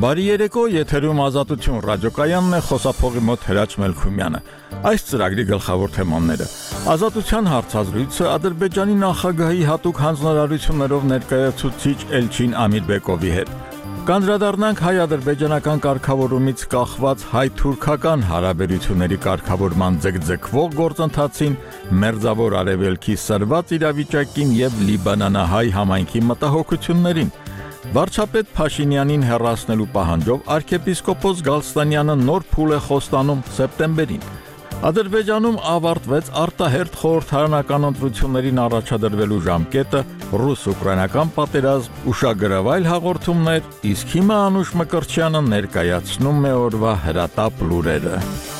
Բարի երեկո, եթերում Ազատություն ռադիոկայանն է, խոսափողի մոտ Հրաչ Մելքումյանը։ Այս ծրագրի գլխավոր թեմաները. Ազատության հարցազրույցը Ադրբեջանի նախագահի հատուկ հանձնարարություններով ներկայացուցիչ Էլչին Ամիրբեկովի հետ։ Կանդրադառնանք հայ-ադրբեջանական կարգավորումից կախված հայ-թուրքական հարաբերությունների կարգավորման ձգձգվող գործընթացին, Մերձավոր Արևելքի սրված իրավիճակին եւ լիբանանահայ համայնքի մտահոգություններին։ Վարչապետ Փաշինյանին հեռացնելու պահանջով arczepiskopos Գալստանյանը նոր փուլ է խոստանում սեպտեմբերին։ Ադրբեջանում ավարտվեց արտահերթ խորհրդարանական ընտրություններին առաջադրվելու ժամկետը, ռուս-ուկրաինական պատերազմ, ուշագրավայր հաղորդումներ, իսկ հիմա Անուշ Մկրտչյանը ներկայացնում է օրվա հրատապ լուրերը։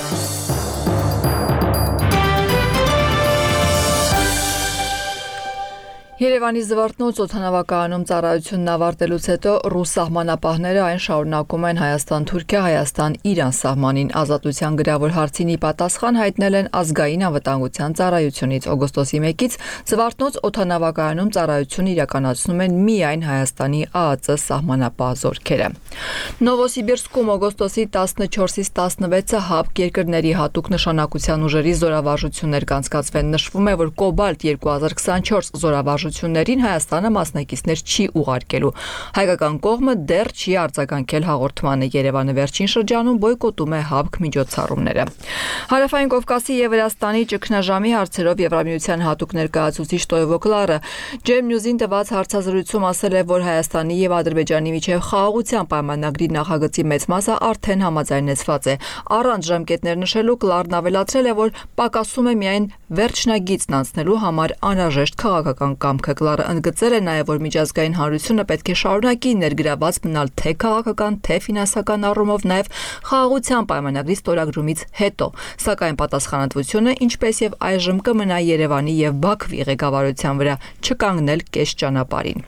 Երևանի Զվարթնոց օդանավակայանում ծառայությունն ավարտելուց հետո ռուս սահմանապահները այն շարունակում են Հայաստան-Թուրքիա, Հայաստան-Իրան սահմանին ազատության գրավոր հարցինի պատասխան հայտնել են ազգային անվտանգության ծառայությունից։ Օգոստոսի 1-ից Զվարթնոց օդանավակայանում ծառայություն իրականացնում են միայն Հայաստանի ԱԱԾ սահմանապահ զորքերը։ Նովոսիբիրսկում օգոստոսի 14-ից 16-ը ՀԱԲԿ երկրների հատուկ նշանակության ուժերի զորավարժություններ կանցկացվեն։ Նշվում է, որ Կոբալտ 2024 զորավարժություններին Հայաստանը մասնակիցներ չի ուղարկելու։ Հայկական կողմը դեռ չի արձագանքել հաղորդմանը։ Երևանը վերջին շրջանում բոյկոտում է ՀԱԲԿ միջոցառումները։ Հարավային Կովկասի եւ Վրաստանի ճգնաժամի հարցերով Եվրամիության հատուկ ներկայացուցիչ Տոյվո Կլարը Ջեմ Նյուզին տված հարցազրույցում ասել է, որ Հայաստանի եւ Ադրբեջանի միջև խաղաղության պայմանագրի նախագծի մեծ մասը արդեն համաձայնեցված է։ Առանց ժամկետներ նշելու Կլարն ավելացրել է, որ պակասում է միայն վերջնագիծն անցնելու համար անհրաժեշտ քաղաքական կամքը։ Կլարը ընդգծել է նաև, որ միջազգային հանրությունը պետք է շարունակի ներգրաված մնալ թե քաղաքական, թե ֆինանսական առումով, նաև խաղաղության պայմանագրի ստորագրումից հետո։ Սակայն պատասխանատվությունը, ինչպես եւ այժմ, կմնա Երևանի եւ Բաքվի ղեկավարության վրա, չկանգնել կես ճանապարհին։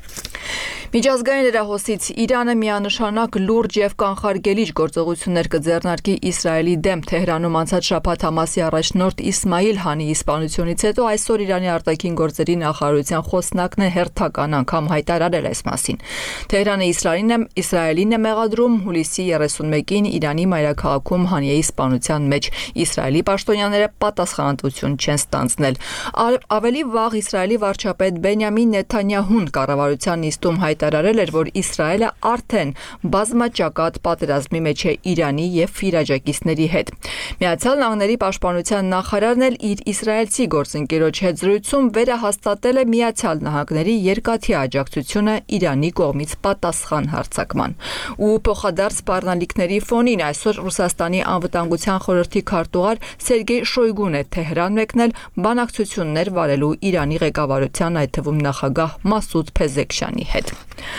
Միջազգային լրահոսից Իրանը միանշանակ լուրջ եւ կանխարգելիչ գործողություններ կձեռնարկի Իսրայելի դեմ։ Թեհրանում անցած շաբաթ Համասի առաջնորդ Իսմայիլ Հանիի սպանությունից հետո այսօր Իրանի արտաքին գործերի նախարարության խոսնակն է հերթական անգամ հայտարարել այս մասին։ Թեհրանը Իսրայելին է մեղադրում հուլիսի 31-ին Իրանի մայրաքաղաքում Հանիեի սպանության մեջ։ Իսրայելի պաշտոնյաները պատասխանատվություն չեն ստանձնել։ Ավելի վաղ Իսրայելի վարչապետ Բենյամին Նեթանյահուն կառավարության նիստում հայտարարել էր, որ Իսրայելը արդեն բազմաճակատ պատերազմի մեջ է Իրանի եւ Ֆիրաջակիցների հետ։ Միացյալ Նահանգների պաշտպանության նախարարն էլ իր իսրայելցի գործընկերոջ հետ զրույցում վերահաստատել է Միացյալ Նահանգների երկաթի աջակցությունը Իրանի կողմից պատասխան հարձակման։ Ու փոխադարձ սպառնալիքների ֆոնին այսօր Ռուսաստանի անվտանգության խորհրդի քարտուղար Սերգեյ Շոյգուն է Թեհրան մեկնել բանակցություններ վարելու Իրանի ղեկավարության, այդ թվում նախագահ Մասուդ Փեզեքշյանի հետ։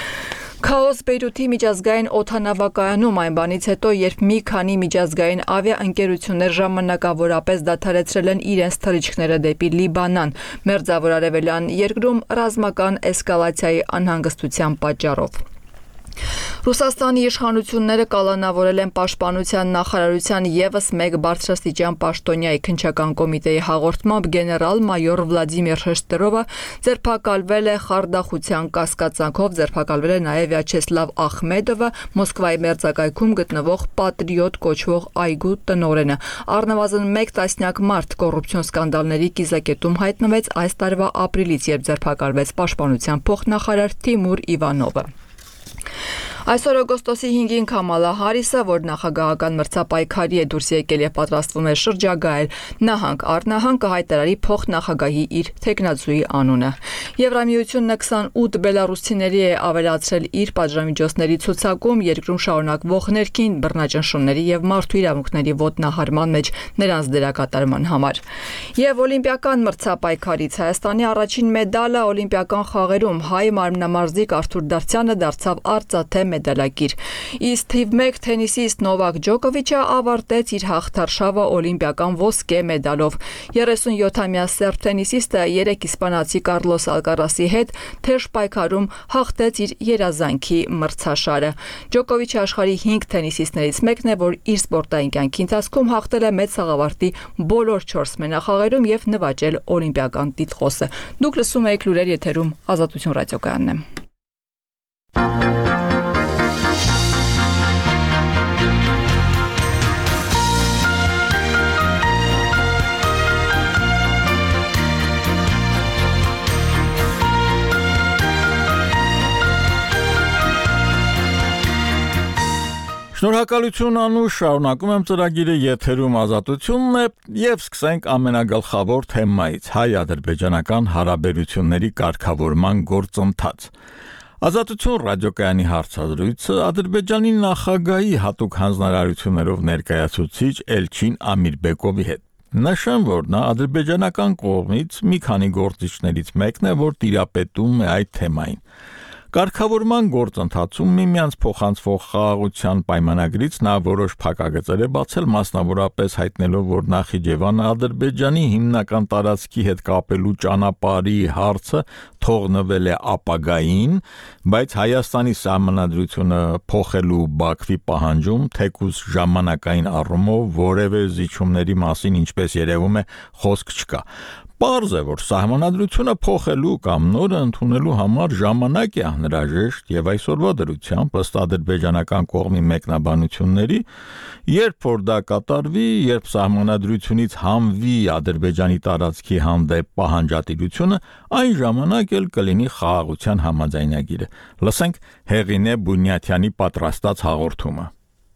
Քաոս Բեյրութի միջազգային օդանավակայանում այն բանից հետո, երբ մի քանի միջազգային ավիաընկերություններ ժամանակավորապես դադարեցրել են իրենց թռիչքները դեպի Լիբանան, Մերձավոր Արևելյան երկրում ռազմական էսկալացիայի անհանգստության պատճառով։ Ռուսաստանի իշխանությունները կալանավորել են Պաշտպանության նախարարության եւս մեկ բարձրաստիճան պաշտոնյայի քննչական կոմիտեի հաղորդմամբ գեներալ-մայոր Վլադիմիր Շեշտերովը ձերբակալվել է խարդախության կասկածանքով, ձերբակալվել է նաեւ Վյաչեսլավ Ախմեդովը, Մոսկվայի մերձակայքում գտնվող Պատրիոտ կոչվող այգու տնօրենը։ Առնվազն 1 տասնյակ մարդ կոռուպցիոն սկանդալների կիզակետում հայտնվեց այս տարվա ապրիլից, երբ ձերբակալվեց Պաշտպանության փոխնախարար Թիմուր Իվանովը։ Այսօր օգոստոսի 5-ին Քամալա Հարիսը, որ նախագահական մրցապայքարի է դուրս եկել եւ պատրաստվում է շրջագայել նահանգ առ նահանգ, կհայտարարի փոխնախագահի իր թեկնածուի անունը։ Եվրամիությունը 28 բելարուսցիների է ավելացրել իր պատժամիջոցների ցուցակում երկրում շարունակվող ներքին բռնաճնշումների եւ մարդու իրավունքների ոտնահարման մեջ նրանց դերակատարման համար։ Եվ օլիմպիական մրցապայքարից Հայաստանի առաջին մեդալը օլիմպիական խաղերում հայ մարմնամարզիկ Արթուր Դարցյանը դարձավ արծաթե մեդալակիր։ Իսկ թիվ 1 թենիսիստ Նովակ Ջոկովիչը ավարտեց իր հաղթարշավը օլիմպիական ոսկե մեդալով։ 37-ամյա սերբ թենիսիստը 3 իսպանացի Կարլոս Ալկարասի հետ թեժ պայքարում հաղթեց իր երազանքի մրցաշարը։ Ջոկովիչը աշխարհի 5 թենիսիստներից մեկն է, որ իր սպորտային կյանքի ընթացքում հաղթել է մեծ խաղավարտի բոլոր 4 մենախաղերում եւ նվաճել օլիմպիական տիտղոսը։ Դուք լսում եք լուրեր եթերում Ազատություն ռադիոկայանն է։ Շնորհակալություն Անուշ, շարունակում եմ ծրագիրը եթերում ազատությունն է եւ սկսենք ամենագլխավոր թեմայից՝ հայ-ադրբեջանական հարաբերությունների կարգավորման գործընթաց։ Ազատություն ռադիոկայանի հարցազրույցը Ադրբեջանի նախագահի հատուկ հանձնարարություններով ներկայացուցիչ Էլչին Ամիրբեկովի հետ։ Նշեմ, որ նա ադրբեջանական կողմից մի քանի գործիչներից մեկն է, որ տիրապետում է այդ թեմային։ Կարգավորման գործընթացում միմյանց փոխանցվող խաղաղության պայմանագրից նա որոշ փակագծեր է բացել, մասնավորապես հայտնելով, որ Նախիջևանը Ադրբեջանի հիմնական տարածքի հետ կապելու ճանապարհի հարցը թողնվել է ապագային, բայց Հայաստանի սահմանադրությունը փոխելու Բաքվի պահանջում թեկուզ ժամանակային առումով որևէ զիջումների մասին, ինչպես երևում է, խոսք չկա։ Պարզ է, որ սահմանադրությունը փոխելու կամ նորը ընդունելու համար ժամանակ է անհրաժեշտ եւ այսօրվա դրությամբ ըստ ադրբեջանական կողմի մեկնաբանությունների, երբ որ դա կատարվի, երբ սահմանադրությունից հանվի Ադրբեջանի տարածքի հանդեպ պահանջատիրությունը, այն ժամանակ էլ կլինի խաղաղության համաձայնագիրը։ Լսենք Հեղինե Բունյաթյանի պատրաստած հաղորդումը։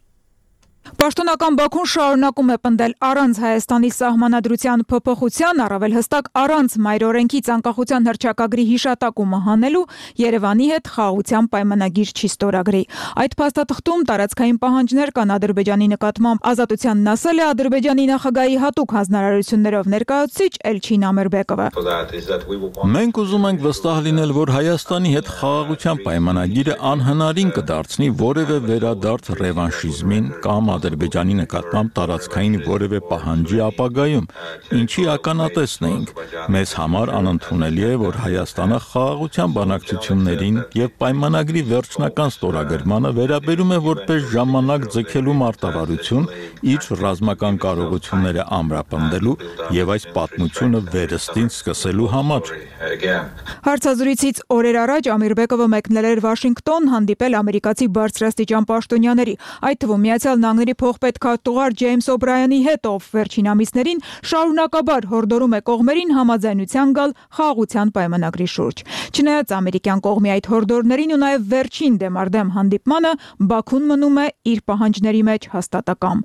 Պաշտոնական Բաքուն շարունակում է պնդել առանց Հայաստանի սահմանադրության փոփոխության, առավել հստակ առանց մայրօրենքի ցանկախության հռչակագրի հիշատակումը հանելու Երևանի հետ խաղաղության պայմանագիր չի ստորագրի։ Այդ փաստաթղթում տարածքային պահանջներ կան Ադրբեջանի նկատմամբ, ազատությանն ասել է Ադրբեջանի նախագահի հատուկ հանձնարարություններով ներկայացուցիչ Էլչին Ամիրբեկովը։ Մենք ուզում ենք վստահ լինել, որ Հայաստանի հետ խաղաղության պայմանագիրը անհնարին կդարձնի որևէ վերադարձ ռևանշիզմին կամ Ադրբեջանի նկատմամբ տարածքային որևէ պահանջի ապագայում, ինչի ականատեսն ենք։ Մեզ համար անընդունելի է, որ Հայաստանը խաղաղության բանակցություններին եւ պայմանագրի վերջնական ստորագրմանը վերաբերում է որպես ժամանակ ձգելու մարտավարություն իր ռազմական կարողությունները ամրապնդելու եւ այս պատմությունը վերստին սկսելու համար։ Հարցազրույցից օրեր առաջ Ամիրբեկովը մեկնել էր Վաշինգտոն հանդիպել ամերիկացի բարձրաստիճան պաշտոնյաների, այդ թվում Միացյալ Նահանգների փոխպետքարտուղար Ջեյմս Օբրայանի հետ, ով վերջին ամիսներին շարունակաբար հորդորում է կողմերին համաձայնության գալ խաղաղության պայմանագրի շուրջ։ Չնայած ամերիկյան կողմի այդ հորդորներին ու նաև վերջին դեմարդեմ հանդիպմանը, Բաքուն մնում է իր պահանջների մեջ հաստատակամ։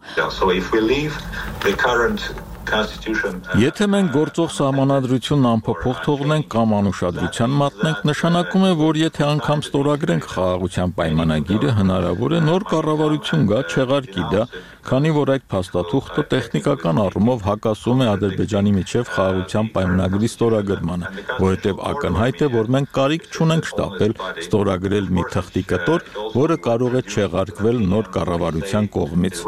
Եթե մենք գործող սահմանադրությունն անփոփոխ թողնենք կամ անուշադրության մատնենք, նշանակում է, որ եթե անգամ ստորագրենք խաղաղության պայմանագիրը, հնարավոր է նոր կառավարություն գա, չեղարկի դա, քանի որ այդ փաստաթուղթը տեխնիկական առումով հակասում է Ադրբեջանի միջև խաղաղության պայմանագրի ստորագրմանը, որովհետև ակնհայտ է, որ մենք կարիք չունենք շտապել ստորագրել մի թղթի կտոր, որը կարող է չեղարկվել նոր կառավարության կողմից։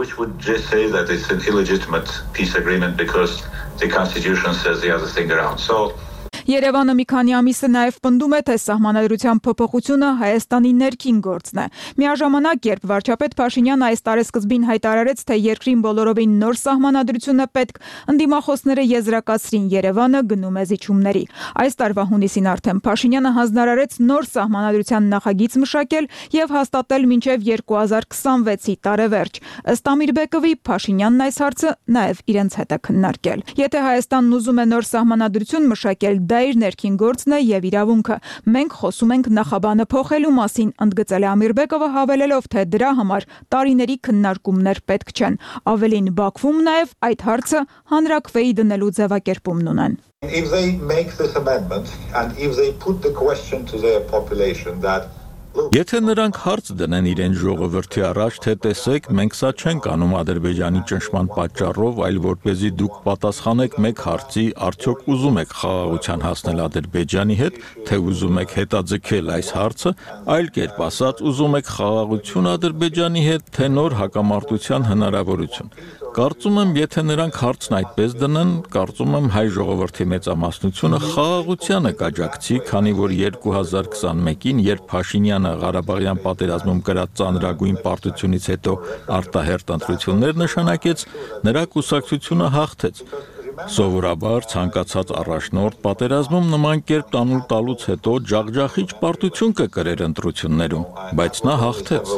Because the Constitution says the other thing around. So Երևանը մի քանի ամիս է նաև պնդում է, թե սահմանադրության փոփոխությունը Հայաստանի ներքին գործն է։ Միաժամանակ, երբ վարչապետ Փաշինյանը այս տարեսկզբին հայտարարեց, թե երկրին բոլորովին նոր սահմանադրություն է պետք, ընդդիմախոսները եզրակացրին Երևանը գնում է զիջումների։ Այս տարվա հունիսին արդեն Փաշինյանը հանձնարարեց նոր սահմանադրության նախագիծ մշակել եւ հաստատել մինչեւ 2026-ի տարեվերջ։ Ըստ Ամիրբեկովի, Փաշինյանն այս հարցը նաև իրենց հետ է քննարկել։ Եթե Հայաստանն ուզում է նոր սահմանադրություն մշակել, դա իր ներքին գործն է եւ իրավունքը։ Մենք խոսում ենք նախաբանը փոխելու մասին, ընդգծել է Ամիրբեկովը, հավելելով, թե դրա համար տարիների քննարկումներ պետք չեն։ Ավելին, Բաքվում նաեւ այդ հարցը հանրաքվեի դնելու ձևակերպումն ունեն։ If they make this amendment and if they put the question to their population that Եթե նրանք հարց դնեն իրեն ժողովրդի առաջ, թե տեսեք, մենք սա չենք անում Ադրբեջանի ճնշման պատճառով, այլ որպեսզի դուք պատասխանեք մեկ հարցի, արդյոք ուզում եք խաղաղության հասնել Ադրբեջանի հետ, թե ուզում եք հետաձգել այս հարցը, այլ կերպ ասած, ուզում եք խաղաղություն Ադրբեջանի հետ, թե նոր հակամարտության հնարավորություն։ Կարծում եմ, եթե նրանք հարցն այդպես դնեն, կարծում եմ հայ ժողովրդի մեծամասնությունը խաղաղությանը կաջակցի, քանի որ 2021-ին, երբ Փաշինյանը Ղարաբաղյան պատերազմում կրած ծանրագույն պարտությունից հետո արտահերտ ընտրություններ նշանակեց, նրա կուսակցությունը հաղթեց։ Սովորաբար ցանկացած առաջնորդ պատերազմում նման կերպ տանուլ տալուց հետո ջախջախիչ պարտություն կկրեր ընտրություններում, բայց նա հաղթեց։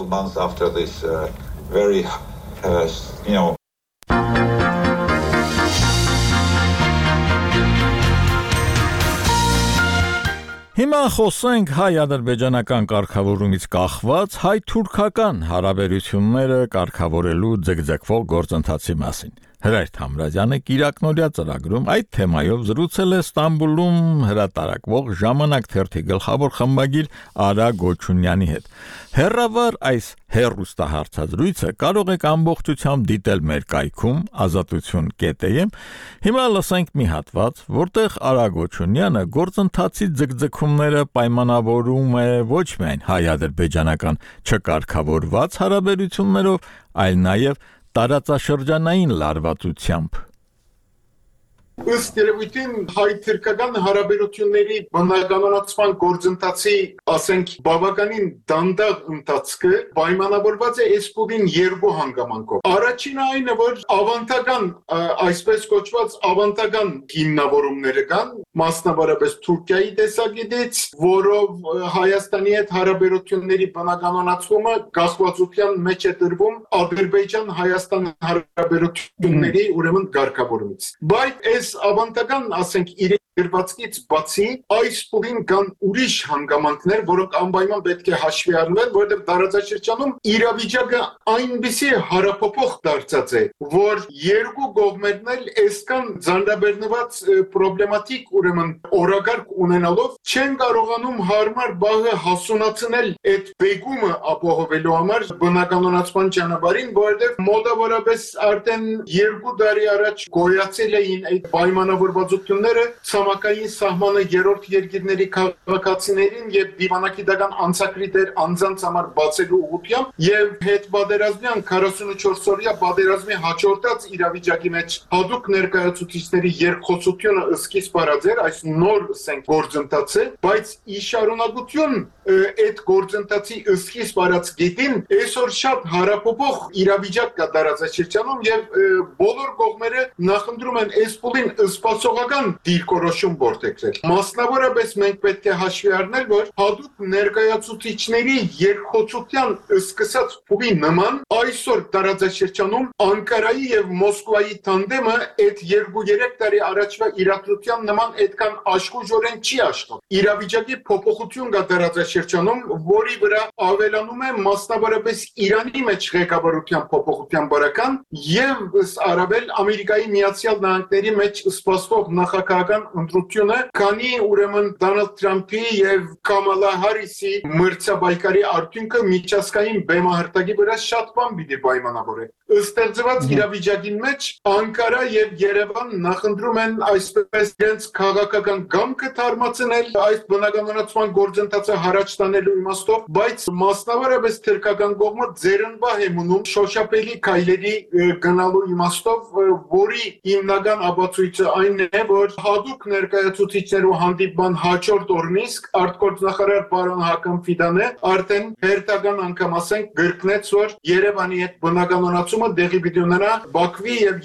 Հիմա խոսենք հայ-ադրբեջանական կարգավորումից կախված հայ-թուրքական հարաբերությունները կարգավորելու ձգձգվող գործընթացի մասին։ Հրայր Թամրազյանը Կիրակնորյա ծրագրում այդ թեմայով զրուցել է Ստամբուլում հրատարակվող Ժամանակ թերթի գլխավոր խմբագիր Արա Գոչունյանի հետ։ Հեռավար այս հեռուստահարցազրույցը կարող եք ամբողջությամբ դիտել մեր կայքում azatutun.am։ Հիմա լսենք մի հատված, որտեղ Արա Գոչունյանը գործընթացի ձգձգումները պայմանավորում է ոչ միայն հայ-ադրբեջանական չկարգավորված հարաբերություններով, այլ նաև տարածաշրջանային լարվածությամբ։ Ըստ երևույթին հայ-թուրքական հարաբերությունների բնականոնացման գործընթացի, ասենք, բավականին դանդաղ ընթացքը պայմանավորված է էսպուդին երկու հանգամանքով։ Առաջինը այն է, որ ավանդական, այսպես կոչված ավանդական հիմնավորումները կան, մասնավորապես Թուրքիայի տեսակետից, որով Հայաստանի հետ հարաբերությունների բնականոնացումը կախվածության մեջ է դրվում Ադրբեջան-Հայաստան հարաբերությունների ուրեմն կարգավորումից։ Բայց ավանդական, ասենք, իրենք գրվածքից բացի այս փուլին կան ուրիշ հանգամանքներ, որոնք անպայման պետք է հաշվի առնվեն, որովհետև տարածաշրջանում իրավիճակը այնպիսի հարաբերփոխ դարձած է, որ երկու կողմերն էլ այսքան ձանձրաբեռնված պրոբլեմատիկ ուրեմն օրակարգ ունենալով չեն կարողանում հարմար բաղը հասունացնել այդ բեգումը ապահովելու համար բնականոնացման ճանապարհին, որովհետև մոտավորապես արդեն 2 տարի առաջ գոյացել էին այդ պայմանավորվածությունները ցամաքային սահմանը երրորդ երկիրների քաղաքացիներին եւ դիվանագիտական անցակրիտեր անձանց համար բացելու ուղղությամբ եւ հետպատերազմյան 44-օրյա պատերազմի հաջորդած իրավիճակի մեջ հատուկ ներկայացուցիչների երկխոսությունը սկիզբ արած էր այս նոր ասենք գործընթացը, բայց ի շարունակություն այդ գործընթացի սկիզբ արած գետին այսօր շատ հարաբերող իրավիճակ կա տարածաշրջանում եւ բոլոր կողմերը նախընտրում են այս փուլին սպասողական դիրքորոշում գործել։ Մասնավորապես մենք պետք է հաշվի առնել, որ հատուկ ներկայացուցիչների երկխոսության սկսած փուլի նման այսօր տարածաշրջանում Անկարայի եւ Մոսկվայի տանդեմը այդ 2-3 տարի առաջվա իրադրության նման այդքան աշխուժորեն չի աշխատում։ Իրավիճակի փոփոխություն կա տարածաշրջանում, որի վրա ավելանում է մասնավորապես Իրանի մեջ ղեկավարության փոփոխության բարական եւ առավել Ամերիկայի Միացյալ Նահանգների մեջ սպասվող նախագահական ընտրությունը, քանի ուրեմն Դոնալդ Թրամփի եւ Կամալա Հարիսի մրցակցի արդյունքը միջազգային բեմահրթակի վրա շատ բան պիտի պայմանավորի։ Ստեղծված իրավիճակի մեջ Անկարա եւ Երևան նախընտրում են այսպես իրենց քաղաքական գամքը թարմացնել այս բնականոնացման գործընթացը հարաճ տանելու իմաստով, բայց մասնավորապես թուրքական կողմը ձեռնբահ է մնում շոշափելի քայլերի գնալու իմաստով, որի հիմնական ապացույցը այն է, որ հատուկ ներկայացուցիչներու հանդիպման հաջորդ օրն իսկ արտգործնախարար պարոն Հակոբ Ֆիդանը արդեն հերթական անգամ ասենք գրկնեց, որ Երևանի հետ բնականոնացումը դեղի պիտի ունենա Բաքվի եւ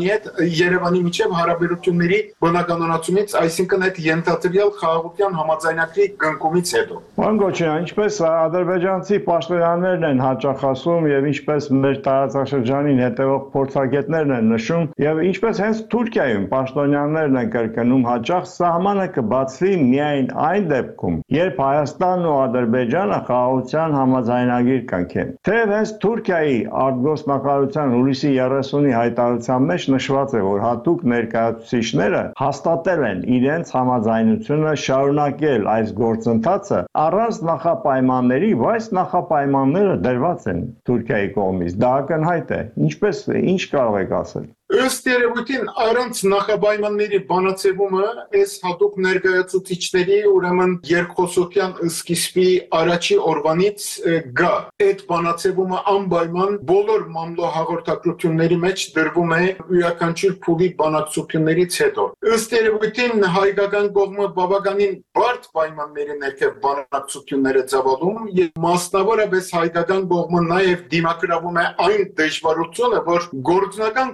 Երևանի միջև հարաբերությունների բնականոնացումից, այսինքն այդ ենթադրյալ խաղաղության համաձայնագրի կնքումից հետո։ Պարոն Գոչյան, ինչպես ադրբեջանցի պաշտոնյաներն են հաճախ ասում եւ ինչպես մեր տարածաշրջանին հետևող փորձագետներն են նշում եւ ինչպես հենց Թուրքիայում պաշտոնյաներն են կրկնում հաճախ սահմանը կբացվի միայն այն դեպքում, երբ Հայաստանն ու Ադրբեջանը խաղաղության համաձայնագիր կնքեն։ Թեև հենց Թուրքիայի արտգործնախարարության հուլիսի 30-ի հայտարարության մեջ նշված է, որ հատուկ ներկայացուցիչները հաստատել են իրենց համաձայնությունը շարունակել այս գործընթացը առանց նախապայմանների, բայց նախապայմանները դրված են Թուրքիայի կողմից։ Դա ակնհայտ է։ Ինչ կարող եք ասել։ Ըստ երևույթին առանց նախապայմանների բանացևումը այս հատուկ ներկայացուցիչների ուրեմն երկխոսության սկիզբի առաջի օրվանից գա։ Այդ բանացևումը անպայման բոլոր մամլոհաղորդակցությունների մեջ դրվում է յուրաքանչյուր փուլի բանակցություններից հետո։ Ըստ երևույթին հայկական կողմը բավականին բարդ պայմանների ներքև բանակցություններ է ծավալում եւ մասնավորապես հայկական կողմը նաեւ դիմակրավում է այն դժվարությունը, որ գործնական քայլերի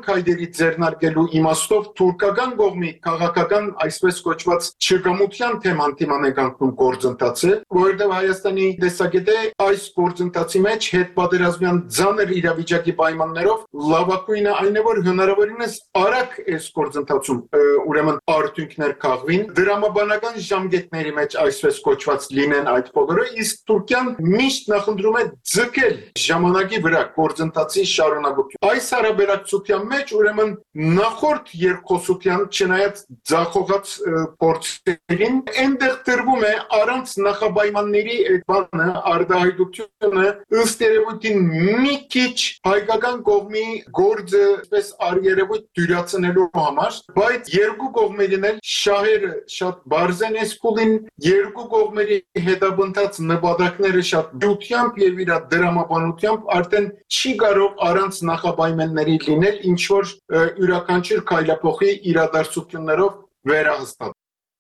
ձեռնարկելու իմաստով թուրքական կողմի քաղաքական այսպես կոչված չգամության թեման թիմանեկանում գործընթացը, որովհետև Հայաստանի տեսակետը այս գործընթացի մեջ հետպատերազմյան ծանր իրավիճակի պայմաններով լավագույնը այն է, որ հնարավորինս արագ այս գործընթացում ուրեմն արդյունքներ քաղվին, դրամաբանական ժամկետների մեջ այսպես կոչված լինեն այդ բոլորը, իսկ Թուրքիան միշտ նախընտրում է ձգել ժամանակի վրա գործընթացի շարունակություն։ Այս հարաբերակցության մեջ ուրեմն նախորդ երկխոսության չնայած ձախողած փորձերին այնտեղ տրվում է առանց նախապայմանների այդ բանը արտահայտությունը ըստ երևույթին մի քիչ հայկական կողմի գործը այսպես արիերևույթ դյուրացնելու համար, բայց երկու կողմերին էլ շահերը շատ բարձր են փուլին, երկու կողմերի հետապնդած նպատակները շատ դյութությամբ եւ իր դրամաբանությամբ արդեն չի կարող առանց նախապայմանների լինել, ինչ որ յուրաքանչյուր քայլափոխի իրադարձություններով վերահսկել։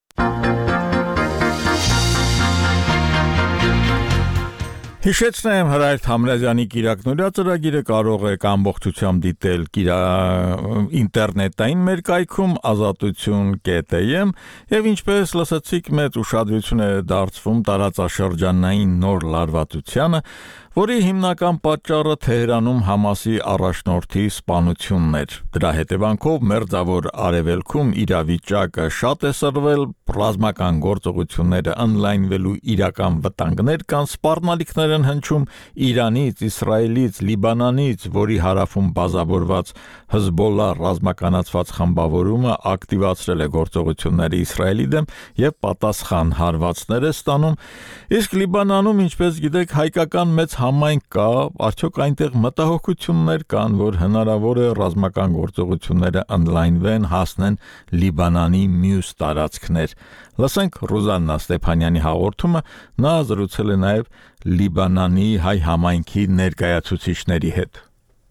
Հիշեցնեմ Հրայր Թամրազյանի Կիրակնորյա ծրագիրը կարող եք ամբողջությամբ դիտել ինտերնետային մեր կայքում azatutun.am եւ ինչպես լսեցիք մեծ ուշադրություն է դարձվում տարածաշրջանային նոր լարվածությանը, որի հիմնական պատճառը Թեհրանում Համասի առաջնորդի սպանությունն էր։ Դրա հետևանքով մերձավոր արևելքում իրավիճակը շատ է սրվել, ռազմական գործողությունները ընդլայնվելու իրական վտանգներ կան, սպառնալիքներ են հնչում Իրանից, Իսրայելից, Լիբանանից, որի հարավում բազավորված Հզբոլլա ռազմականացված խմբավորումը ակտիվացրել է գործողությունները Իսրայելի դեմ եւ պատասխան հարվածներ է ստանում, իսկ Լիբանանում, ինչպես գիտեք, հայկական մեծ համայնք կա, արդյոք այնտեղ մտահոգություններ կան, որ հնարավոր է ռազմական գործողությունները ընդլայնվեն, հասնեն Լիբանանի մյուս տարածքներ։ Լսենք Ռուզաննա Ստեփանյանի հաղորդումը, նա զրուցել է նաև Լիբանանի հայ համայնքի ներկայացուցիչների հետ։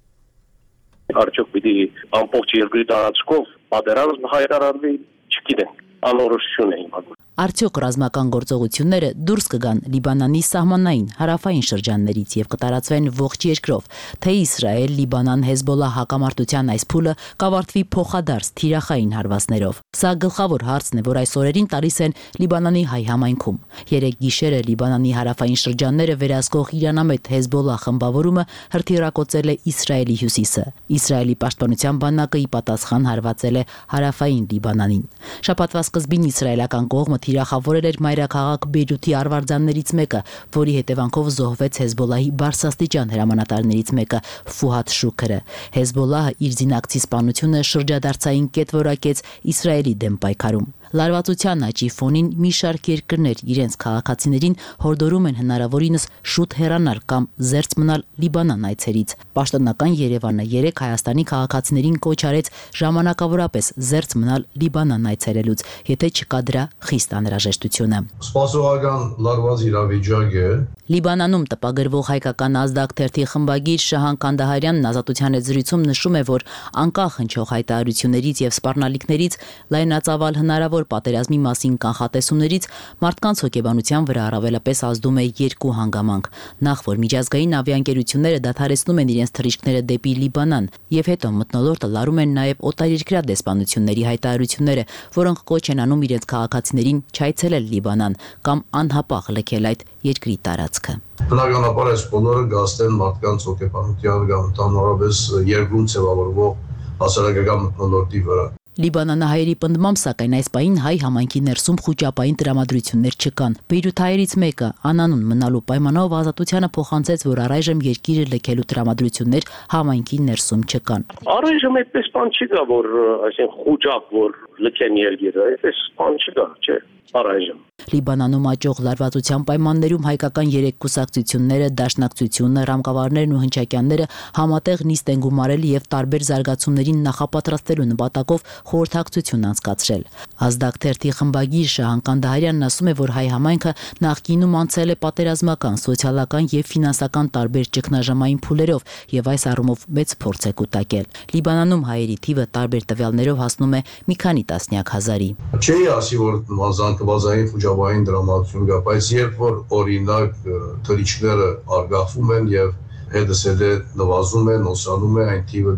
Արդյոք պիտի ամբողջ երկրի տարածքով պատերազմ հայտարարվի, չգիտեմ, անորոշություն է իմ։ Արդյոք ռազմական գործողությունները դուրս կգան Լիբանանի սահմանային հարավային շրջաններից եւ կտարածվեն ողջ երկրով, թե Իսրայել, Լիբանան, Հեզբոլլա հակամարտության այս փուլը կավարտվի փոխադարձ թիրախային հարվածներով։ Սա գլխավոր հարցն է, որ այս օրերին տալիս են Լիբանանի հայ համայնքում։ Երեկ գիշերը Լիբանանի հարավային շրջանները վերահսկող իրանամետ Հեզբոլլա խմբավորումը հրթիռակոծել է Իսրայելի հյուսիսը։ Իսրայելի պաշտպանության բանակը ի պատասխան հարվածել է հարավային Լիբանանին։ Շաբաթվա սկզբին իսրայելական կողմը թիրախավորել էր մայրաքաղաք Բեյրութի արվարձաններից մեկը, որի հետևանքով զոհվեց Հեզբոլլահի բարձրաստիճան հրամանատարներից մեկը Ֆուհադ Շուքրը։ Հեզբոլլահը իր զինակցի սպանությունը շրջադարձային կետ որակեց Իսրայելի դեմ պայքարում։ Լարվածության աճի ֆոնին մի շարք երկրներ իրենց քաղաքացիներին հորդորում են հնարավորինս շուտ հեռանալ կամ զերծ մնալ Լիբանան այցերից։ Պաշտոնական Երևանը երեկ Հայաստանի քաղաքացիներին կոչ արեց ժամանակավորապես զերծ մնալ Լիբանան այցելելուց, եթե չկա դրա խիստ անհրաժեշտությունը։ Սպասողական լարված իրավիճակ է։ Լիբանանում տպագրվող հայկական ազդակ թերթի խմբագիր Շահան Կանդահարյանն Ազատության հետ զրույցում նշում է, որ անկախ հնչող հայտարարություններից եւ սպառնալիքներից լայնածավալ հնարավոր պատերազմի մասին կանխատեսումներից մարդկանց հոգեբանության վրա առավելապես ազդում է երկու հանգամանք։ Նախ որ միջազգային ավիաընկերությունները դադարեցնում են իրենց թռիչքները դեպի Լիբանան եւ հետո մթնոլորտը լարում են նաեւ օտարերկրյա դեսպանությունների հայտարարությունները, որոնք կոչ են անում իրենց քաղաքացիներին չայցելել Լիբանան կամ անհապաղ լքել այդ երկրի տարածքը։ Բնականաբար այս բոլորը գաստեն մարդկանց հոգեբանության կամ ընդհանրապես երկրում ձևավորվող հասարակական մթնոլորտի վրա։ Լիբանանահայերի պնդմամբ, սակայն այս պահին հայ համայնքի ներսում խոճապային տրամադրություններ չկան։ Բեյրութահայերից մեկը անանուն մնալու պայմանով Ազատությանը փոխանցեց, որ առայժմ երկիրը լքելու տրամադրություններ համայնքի ներսում չկան։ Առայժմ այդպես բան չկա, որ այսինքն խոճապ, որ լքեն երկիրը, այդպես բան չկա, չէ։ Առայժմ Լիբանանում աճող լարվածության պայմաններում հայկական երեք կուսակցությունները, Դաշնակցությունը, Ռամկավարներն ու Հնչակյանները համատեղ նիստ են գումարել եւ տարբեր զարգացումներին նախապատրաստելու նպատակով խորհրդակցություն անցկացրել։ Ազդակ թերթի խմբագիր Շահան Կանդահարյանն ասում է, որ հայ համայնքը նախկինում անցել է պատերազմական, սոցիալական եւ ֆինանսական տարբեր ճգնաժամային փուլերով եւ այս առումով մեծ փորձ է կուտակել։ Լիբանանում հայերի թիվը տարբեր տվյալներով հասնում է մի քանի տասնյակ հազարի։ Չի ասի, որ մազանքվածային խոճապային դրամատուրգիա, բայց երբ որ օրինակ թռիչքները արգախվում են եւ հետսելը նվազում է, նոսանում է, այն թիվը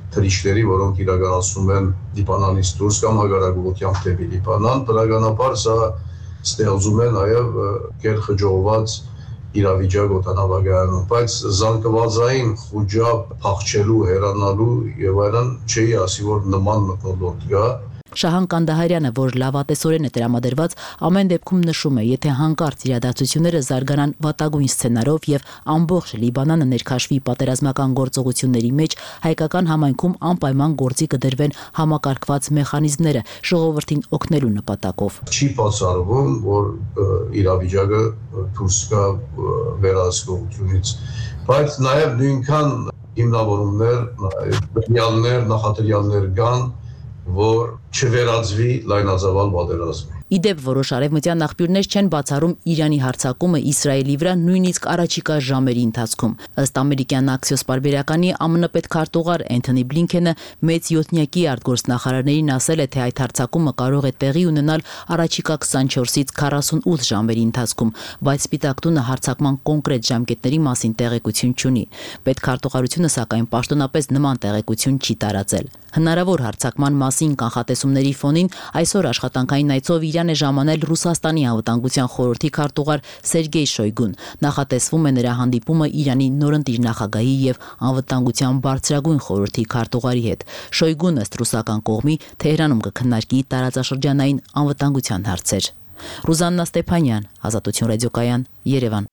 թռիչքների, որոնք իրականացում են Լիբանանից դուրս կամ հակառակությամբ դեպի Լիբանան, բնականաբար սա ստեղծում է նաև գերխջողված իրավիճակ օդանավակայանում, բայց զանգվածային խուճապ փախչելու, հեռանալու եւ այլն չի ասի, որ նման մթնոլորտ կա։ Շահան Կանդահարյանը, որ լավատեսորեն է տրամադրված, ամեն դեպքում նշում է, եթե հանկարծ իրադարձությունները զարգանան վատագույն սցենարով եւ ամբողջ Լիբանանը ներքաշվի պատերազմական գործողությունների մեջ, հայկական համայնքում անպայման գործի կդրվեն համակարգված մեխանիզմները ժողովրդին օգնելու նպատակով։ Չի բացառվում, որ իրավիճակը դուրս գա վերահսկողությունից, բայց նաեւ նույնքան հիմնավորումներ, նախադրյալներ կան, որ չվերածվի լայնածավալ պատերազմի։ Իդեպ որոշ արևմտյան աղբյուրներ չեն բացառում Իրանի հարձակումը Իսրայելի վրա նույնիսկ առաջիկա ժամերի ընթացքում։ Ըստ ամերիկյան Axios պարբերականի ԱՄՆ պետքարտուղար Էնթոնի Բլինքենը մեծ յոթնյակի արտգործնախարարներին ասել է, թե այդ հարձակումը կարող է տեղի ունենալ առաջիկա 24-ից 48 ժամերի ընթացքում, բայց Սպիտակ տունը հարձակման կոնկրետ ժամկետների մասին տեղեկություն չունի։ Պետքարտուղարությունը սակայն պաշտոնապես նման տեղեկություն չի տարածել։ Հնարավոր հարձակման մասին կանխատեսումների ֆոնին այսօր աշխատանքային այցով Իրան է ժամանել Ռուսաստանի անվտանգության խորհրդի քարտուղար Սերգեյ Շոյգուն։ Նախատեսվում է նրա հանդիպումը Իրանի նորընտիր նախագահի եւ անվտանգության բարձրագույն խորհրդի քարտուղարի հետ։ Շոյգուն ըստ ռուսական կողմի Թեհրանում կքննարկի տարածաշրջանային անվտանգության հարցեր։ Ռուզաննա Ստեփանյան, Ազատություն ռադիոկայան, Երևան։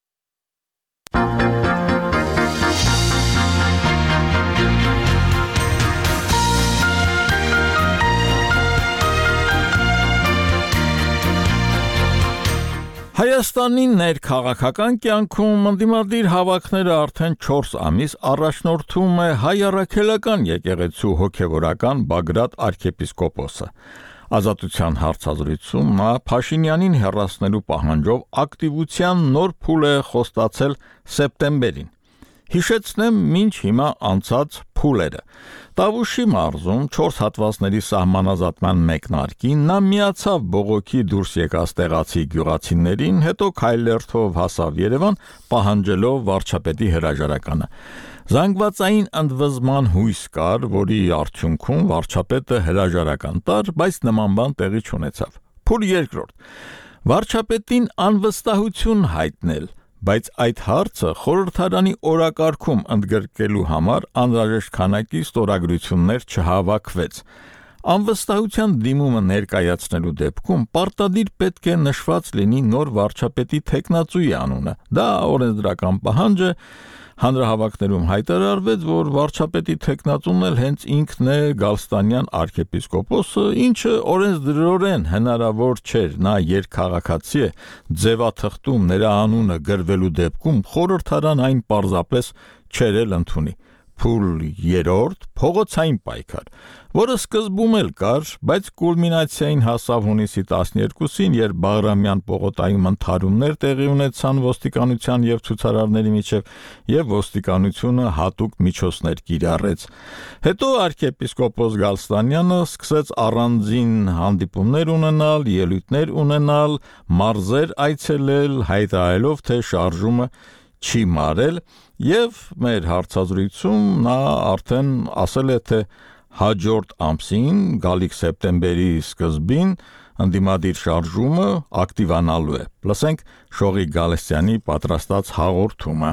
Հայաստանի ներքաղաքական կյանքում ընդդիմադիր հավաքները արդեն 4 ամիս առաջնորդում է հայ առաքելական եկեղեցու հոգևորական Բագրատ arczepiskopos-ը։ Ազատության հարցազրույցում նա Փաշինյանին հեռացնելու պահանջով ակտիվության նոր փուլ է խոստացել սեպտեմբերին։ Հիշեցնեմ մինչ հիմա անցած փուլերը։ Տավուշի մարզում 4 հատվածների սահմանազատման մեկնարկին նա միացավ բողոքի դուրս եկած տեղացի գյուղացիներին, հետո քայլերթով հասավ Երևան, պահանջելով վարչապետի հրաժարականը։ Զանգվածային ընդվզման հույս կար, որի արդյունքում վարչապետը հրաժարական տար, բայց նման բան տեղի չունեցավ։ Փուլ երկրորդ։ Վարչապետին անվստահություն հայտնել, բայց այդ հարցը խորհրդարանի օրակարգում ընդգրկելու համար անհրաժեշտ քանակի ստորագրություններ չհավաքվեց։ Անվստահության դիմումը ներկայացնելու դեպքում պարտադիր պետք է նշված լինի նոր վարչապետի թեկնածուի անունը։ Դա օրենսդրական պահանջ է։ Հանրահավաքներում հայտարարվեց, որ վարչապետի թեկնածուն էլ հենց ինքն է Գալստանյան arczepiskopos-ը, ինչը օրենսդրորեն հնարավոր չէր։ Նա երկքաղաքացի է, ձևաթղթում նրա անունը գրվելու դեպքում խորհրդարան այն պարզապես չէր էլ ընդունի։ Փուլ երրորդ փողոցային պայքար, որը սկզբում էլ կար, բայց կուլմինացիային հասավ հունիսի 12-ին, երբ Բաղրամյան պողոտայում ընդհարումներ տեղի ունեցան ոստիկանության եւ ցուցարարների միջև, եւ ոստիկանությունը հատուկ միջոցներ կիրառեց։ Հետո arczepiskopos Գալստանյանը սկսեց առանձին հանդիպումներ ունենալ, ելույթներ ունենալ, մարզեր այցելել, հայտարարելով, թե շարժումը չի մարել, եւ մեր հարցազրույցում նա արդեն ասել է, թե հաջորդ ամսին, գալիք սեպտեմբերի սկզբին, ընդդիմադիր շարժումը ակտիվանալու է։ Լսենք Շողիկ Գալստյանի պատրաստած հաղորդումը։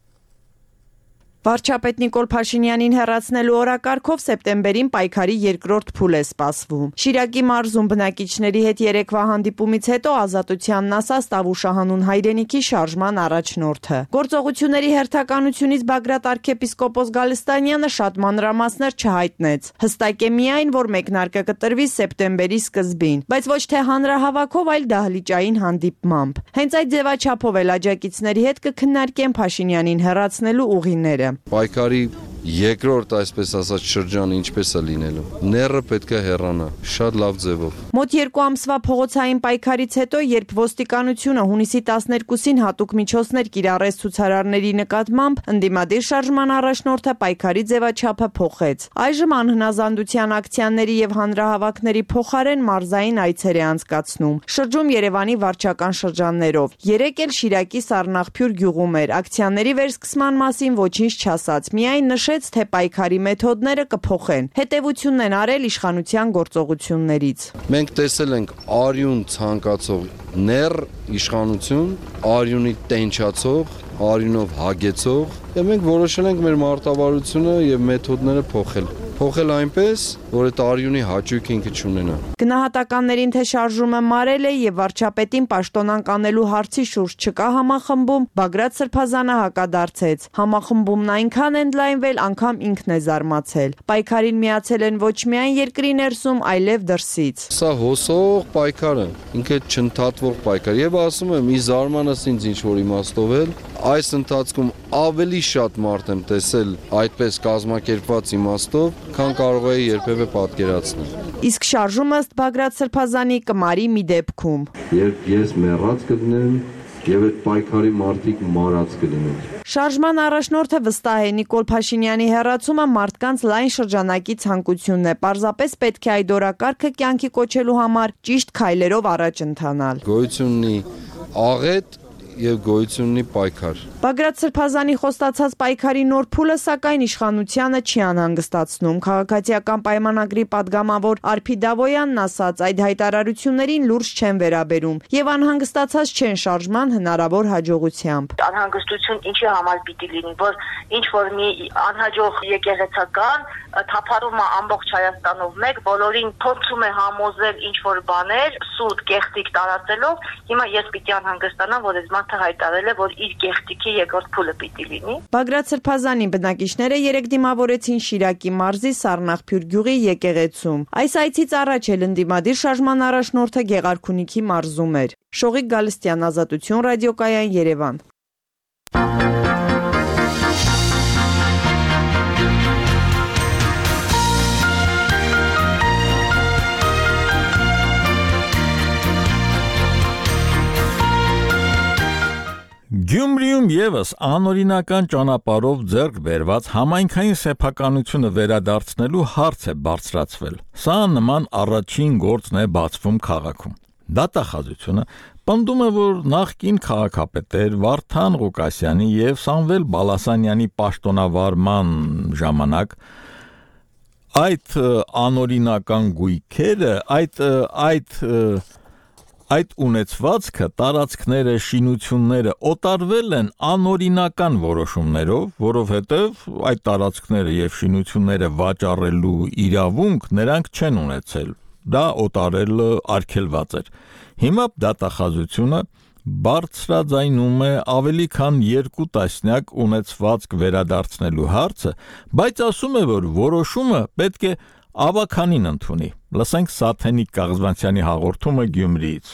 Վարչապետ Նիկոլ Փաշինյանին հեռացնելու օրակարգով սեպտեմբերին պայքարի երկրորդ փուլ է սպասվում։ Շիրակի մարզում բնակիչների հետ երեկվա հանդիպումից հետո Ազատությանն ասաց Տավուշահանուն հայրենիքի շարժման առաջնորդը։ Գործողությունների հերթականությունից Բագրատ arczepiskopos Գալստանյանը շատ մանրամասներ չհայտնեց։ Հստակ է միայն, որ մեկնարկը կտրվի սեպտեմբերի սկզբին, բայց ոչ թե հանրահավաքով, այլ դահլիճային հանդիպմամբ։ Հենց այդ ձևաչափով էլ աջակիցների հետ կքննարկեն Փաշինյանին հեռացնելու ուղիները։ Պայքարի երկրորդ, այսպես ասած, շրջանը ինչպես է լինելու։ Նեռը պետք է հեռանա, շատ լավ ձևով։ Մոտ 2 ամսվա փողոցային պայքարից հետո, երբ ոստիկանությունը հունիսի 12-ին հատուկ միջոցներ կիրառեց ցուցարարների նկատմամբ, ընդդիմադիր շարժման առաջնորդը պայքարի ձևաչափը փոխեց։ Այժմ անհնազանդության ակցիաների եւ հանրահավաքների փոխարեն մարզային այցեր է անցկացնում։ Շրջում Երևանի վարչական շրջաններով։ Երեկ էլ Շիրակի Սառնաղբյուր գյուղում էր։ Ակցիաների վերսկսման մասին ոչինչ չասաց, միայն որոշեց, թե պայքարի մեթոդները կփոխեն։ Հետևությունն են արել իշխանության գործողություններից։ Մենք տեսել ենք արյուն ցանկացող ներ իշխանություն, արյունի տենչացող, արյունով հագեցող, եւ մենք որոշել ենք մեր մարտավարությունը եւ մեթոդները փոխել այնպես, որ այդ արյունի հաճույքը ինքը չունենա։ Գնահատականներին թե շարժումը մարել է եւ վարչապետին պաշտոնան կանելու հարցի շուրջ չկա համախմբում, Բագրատ Սրբազանը հակադարձեց։ Համախմբումն այնքան ընդլայնվել, անգամ ինքն է զարմացել։ Պայքարին միացել են ոչ միայն երկրի ներսում, այլև դրսից։ Սա հոսող պայքար է, ինքը չընդհատվող պայքար եւ ասում եմ, ի զարմանս ինձ ինչ որ իմաստով էլ այս ընթացքում ավելի շատ մարդ եմ տեսել այդպես կազմակերպված իմաստով, քան կարող էի երբևէ պատկերացնել։ Իսկ շարժումը ըստ Բագրատ Սրբազանի կմարի մի դեպքում։ Երբ ես մեռած կդնեմ եւ այդ պայքարի մարդիկ մարած կլինեն։ Շարժման առաջնորդը վստահ է, Նիկոլ Փաշինյանի հեռացումը մարդկանց լայն շրջանակի ցանկությունն է։ Պարզապես պետք է այդ օրակարգը կյանքի կոչելու համար ճիշտ քայլերով առաջ ընթանալ։ Գոյություն ունի աղետ եւ գոյություն ունի պայքար։ Բագրատ Սրբազանի խոստացած պայքարի նոր փուլը սակայն իշխանությանը չի անհանգստացնում։ Քաղաքացիական պայմանագրի падգամավոր Արփի Դավոյանն ասաց, այդ հայտարարություններին լուրջ չեն վերաբերում եւ անհանգստացած չեն շարժման հնարավոր հաջողությամբ։ Անհանգստություն ինչի համար պիտի լինի, որ ինչ որ մի անհաջող եկեղեցական թափառում է ամբողջ Հայաստանով մեկ, բոլորին փորձում է համոզել ինչ որ բաներ, սուտ կեղտիկ տարածելով, հիմա ես պիտի անհանգստանամ, որ այս մարդը հայտարարել է, որ իր կեղտիկի երկրորդ փուլը պիտի լինի։ Բագրատ Սրբազանի բնակիչները երեք դիմավորեցին Շիրակի մարզի Սառնախփյուր գյուղի եկեղեցում։ Այս այցից առաջ էլ ընդդիմադիր շարժման առաջնորդը Գեղարքունիքի մարզում էր։ Շողիկ Գալստյան, Ազատություն, ռադիոկայան, Երևան։ Գյումրիում եւս անօրինական ճանապարհով ձեռք բերված համայնքային սեփականությունը վերադարձնելու հարց է բարձրացվել։ Սա նման առաջին գործն է բացվում քաղաքում։ Դատախազությունը պնդում է, որ նախկին քաղաքապետեր Վարդան Ղուկասյանի եւ Սամվել Բալասանյանի պաշտոնավարման ժամանակ այդ անօրինական գույքերը, այդ ունեցվածքը, տարածքները, շինությունները օտարվել են անօրինական որոշումներով, որովհետև այդ տարածքները եւ շինությունները վաճառելու իրավունք նրանք չեն ունեցել։ Դա օտարելը արգելված էր։ Հիմա դատախազությունը բարձրաձայնում է ավելի քան 2 տասնյակ ունեցվածք վերադարձնելու հարցը, բայց ասում է, որ որոշումը պետք է ավականին ընդունի։ Լսենք Սաթենիկ Կաղզվանցյանի հաղորդումը Գյումրիից։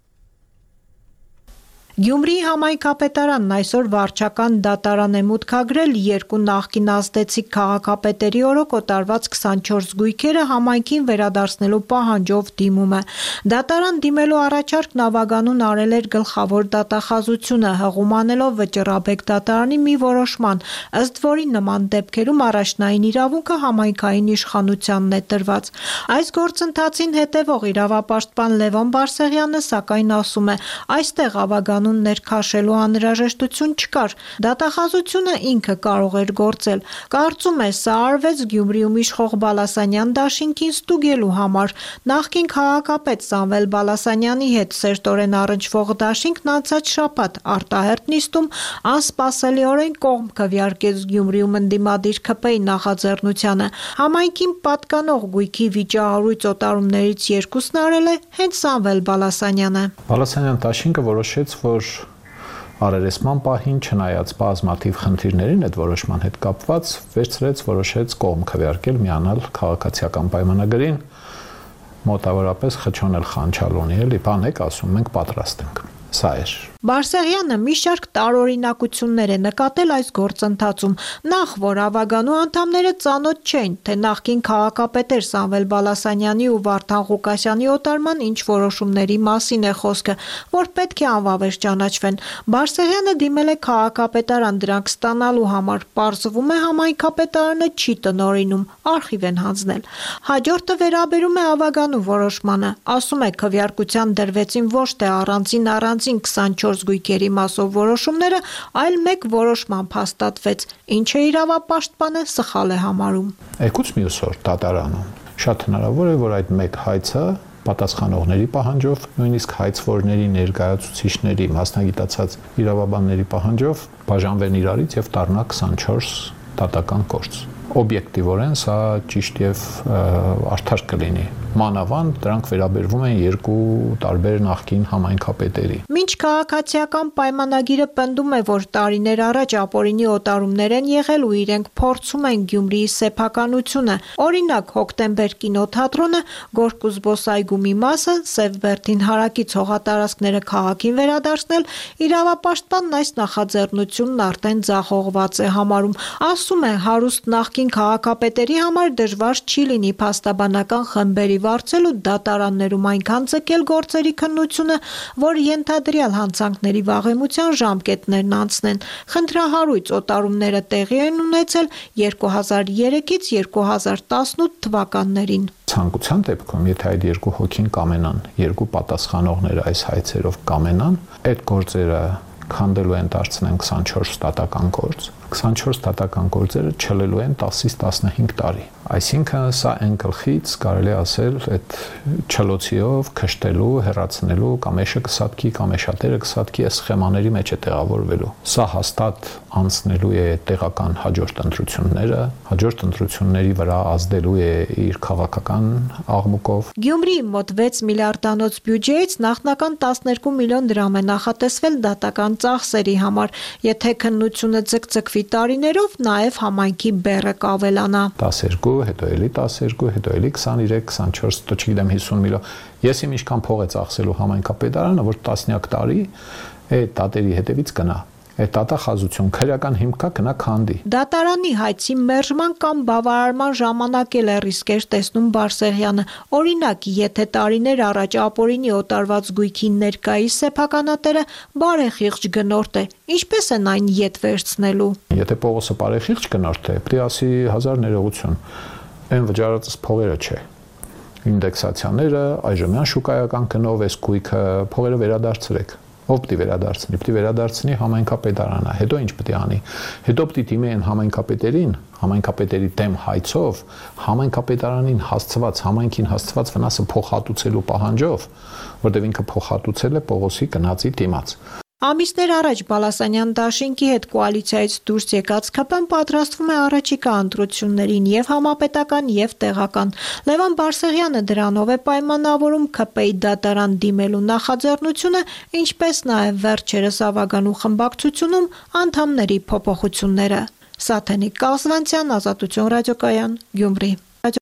Գյումրիի համայնքապետարանն այսօր վարչական դատարան է մուտքագրել 2 նախկին ազդեցիկ քաղաքապետերի օրոք օտարված 24 գույքերը համայնքին վերադարձնելու պահանջով դիմում է։ Դատարան դիմելու առաջարկն ավագանուն արել էր գլխավոր դատախազությունը, հղում անելով Վճռաբեկ դատարանի մի որոշման, ըստ որի նման դեպքերում առաջնային իրավունքը համայնքային իշխանությանն է տրված։ Այս գործընթացին հետևող իրավապաշտպան Լևոն Բարսեղյանը սակայն ասում է, այստեղ ավագանուն ներքաշելու անհրաժեշտություն չկար։ Դատախազությունը ինքը կարող էր գործել։ Կարծում է, սա արվեց Գյումրիում իշխող Բալասանյան դաշինքին ստուգելու համար։ Նախկին քաղաքապետ Սամվել Բալասանյանի հետ սերտորեն առնչվող դաշինքն անցած շաբաթ արտահերտ նիստում անսպասելիորեն կողմ քվեարկեց Գյումրիում ընդդիմադիր ՔՊ-ի նախաձեռնությանը։ Համայնքին պատկանող գույքի վիճահարույց օտարումներից 2-ն արել է հենց Սամվել Բալասանյանը։ Բալասանյան դաշինքը որոշեց, որ արերեսման պահին չնայած բազմաթիվ խնդիրներին այդ որոշման հետ կապված որոշեց կողմ քվեարկել միանալ քաղաքացիական պայմանագրին, մոտավորապես խճոնել Խանչալոնի, էլի բան եք ասում, մենք պատրաստ ենք։ Սա էր։ Բարսեղյանը մի շարք տարօրինակություններ է նկատել այս գործընթացում։ Նախ, որ ավագանու անդամները ծանոթ չէին, թե նախկին քաղաքապետեր Սամվել Բալասանյանի ու Վարդան Ղուկասյանի օտարման ինչ որոշումների մասին է խոսքը, որ պետք է անվավեր ճանաչվեն։ Բարսեղյանը դիմել է քաղաքապետարան դրանք ստանալու համար։ Պարզվում է, համայնքապետարանը չի տնօրինում, արխիվ են հանձնել։ Հաջորդը վերաբերում է ավագանու որոշմանը։ Ասում է, քվեարկության դրվեցին ոչ թե առանձին առանձին 24 գույքերի մասով որոշումները, այլ մեկ որոշմամբ հաստատվեց, ինչը իրավապաշտպանը սխալ է համարում։ Եկուց մյուս օր դատարանում շատ հնարավոր է, որ այդ մեկ հայցը պատասխանողների պահանջով, նույնիսկ հայցվորների ներկայացուցիչների, մասնագիտացած իրավաբանների պահանջով բաժանվեն իրարից եւ դառնա 24 դատական գործ։ Օբյեկտիվորեն սա ճիշտ եւ արդար կլինի։ Մանավանդ դրանք վերաբերվում են երկու տարբեր նախկին համայնքապետերի։ Մինչ քաղաքացիական պայմանագիրը պնդում է, որ տարիներ առաջ ապօրինի օտարումներ են եղել ու իրենք փորձում են Գյումրիի սեփականությունը։ Օրինակ, Հոկտեմբեր կինոթատրոնը, Գորկու զբոսայգու մի մասը, Սևբերդին հարակից հողատարածքները քաղաքին վերադարձնել, իրավապաշտպանն այս նախաձեռնությունն արդեն ձախողված է համարում։ Ասում է, հարուստ նախկին քաղաքապետերի համար դժվար չի լինի փաստաբանական խմբերի վարձել ու դատարաններում այնքան ձգել գործերի քննությունը, որ ենթադրյալ հանցանքների վաղեմության ժամկետներն անցնեն։ Խնդրահարույց օտարումները տեղի են ունեցել 2003-ից 2018 թվականներին։ Ցանկության դեպքում, եթե այդ երկու հոգին կամենան, երկու պատասխանողները այս հայցերով կամենան, այդ գործերը քանդելու են դարձնեն 24 դատական գործ, 24 դատական գործերը չլելու են 10-ից 15 տարի։ Այսինքն սա այն գլխից կարելի ասել այդ չլոցիով քշտելու, հեռացնելու կամ էշը կսատկի կամ էշատերը կսատկի այս սխեմաների մեջ է տեղավորվելու։ Սա հաստատ անցնելու է տեղական հաջորդ ընտրությունները, հաջորդ ընտրությունների վրա ազդելու է իր քաղաքական աղմուկով։ Գյումրիի մոտ 6 միլիարդանոց բյուջեից նախնական 12 միլիոն դրամ է նախատեսվել դատական ծախսերի համար, եթե քննությունը ձգձգվի տարիներով, նաև համայնքի բեռը կավելանա։ 12, հետո էլի 12, հետո էլի 23, 24, դու չգիտեմ 50 միլիոն։ Ես իմ ինչքան փող է ծախսելու համայնքապետարանը, որ տասնյակ տարի այդ դատերի հետևից գնա։ Այդ դատախազություն քրեական հիմքա կնա քանդի։ Դատարանի հայցի մերժման կամ բավարարման ժամանակ էլ է ռիսկեր տեսնում Բարսեղյանը։ Օրինակ, եթե տարիներ առաջ ապօրինի օտարված գույքի ներկայիս սեփականատերը բարեխիղճ գնորդ է, ինչպես են այն ետ վերցնելու։ Եթե Պողոսը բարեխիղճ գնորդ է, պետք է ասի 1000 ներողություն։ Այն վճարած փողերը չէ։ Ինդեքսացիաները, այժմյան շուկայական գնով էս գույքը փողերը վերադարձրեք։ Ով պիտի վերադարձնի, պիտի վերադարձնի համայնքապետարանը, հետո ինչ պիտի անի, հետո պիտի դիմի են համայնքապետերին, համայնքապետերի դեմ հայցով, համայնքապետարանին հասցված, համայնքին հասցված վնասը փոխհատուցելու պահանջով, որտեղ ինքը փոխհատուցել է Պողոսի գնացի դիմաց։ Ամիսներ առաջ Բալասանյան դաշինքի հետ կոալիցիայից դուրս եկած ԿՊ-ն պատրաստվում է առաջիկա ընտրություններին եւ համապետական եւ տեղական։ Լևոն Բարսեղյանը դրանով է պայմանավորում ԿՊ-ի դատարան դիմելու նախաձեռնությունը, ինչպես նաեւ վերջերս ավագանու խմբակցությունում անդամների փոփոխությունները։ Սաթենիկ Կազվանցյան, Ազատություն ռադիոկայան, Գյումրի։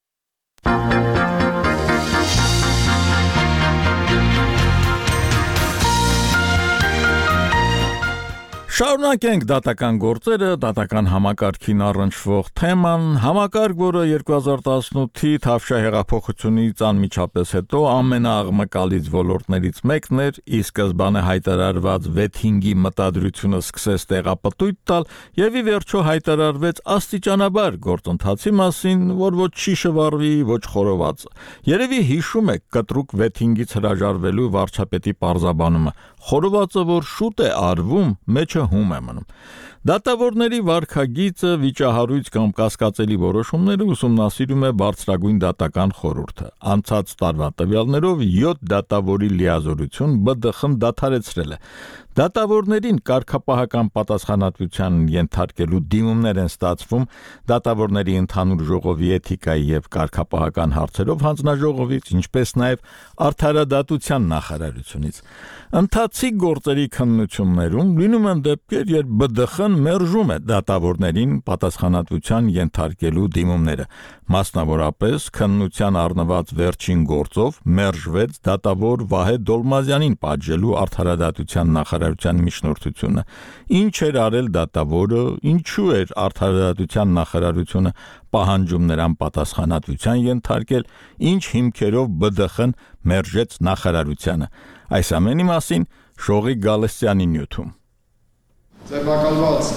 Շարունակենք դատական գործերը, դատական համակարգին առնչվող թեման, համակարգ, որը 2018-ի Թավշյա հեղափոխությունից անմիջապես հետո ամենաաղմկալից ոլորտներից մեկն էր, ի սկզբանե հայտարարված 6-5-ի մտադրությունը սկսեց տեղապտույտ տալ եւ ի վերջո հայտարարվեց աստիճանաբար գործընթացի մասին, որ ոչ չի շվարվի, ոչ խորոված։ Երևի հիշում եք կտրուկ 6-5-ից հրաժարվելու վարչապետի պարզաբանումը։ Խորովածը, որ շուտ է արվում, մեջը հում է մնում։ Դատավորների վարքագիծը, վիճահարույց կամ կասկածելի որոշումները ուսումնասիրում է բարձրագույն դատական խորհուրդը։ Անցած տարվա տվյալներով 7 դատավորի լիազորություն ԲԴԽ-ն դադարեցրել է։ Դատավորներին կարգապահական պատասխանատվության ենթարկելու դիմումներ են ստացվում դատավորների ընդհանուր ժողովի էթիկայի եւ կարգապահական հարցերով հանձնաժողովից, ինչպես նաեւ արդարադատության նախարարությունից։ Ընթացիկ գործերի քննություններում լինում են դեպքեր, երբ ԲԴԽ-ն մերժում է դատավորներին պատասխանատվության ենթարկելու դիմումները։ Մասնավորապես, քննության առնված վերջին գործով մերժվեց դատավոր Վահե Դոլմազյանին պատժելու արդարադատության նախարարության միջնորդությունը։ Ինչ էր արել դատավորը, ինչու էր արդարադատության նախարարությունը պահանջում նրան պատասխանատվության ենթարկել, ինչ հիմքերով ԲԴԽ-ն մերժեց նախարարությանը։ Այս ամենի մասին Շողիկ Գալստյանի նյութում։ Ձևակալված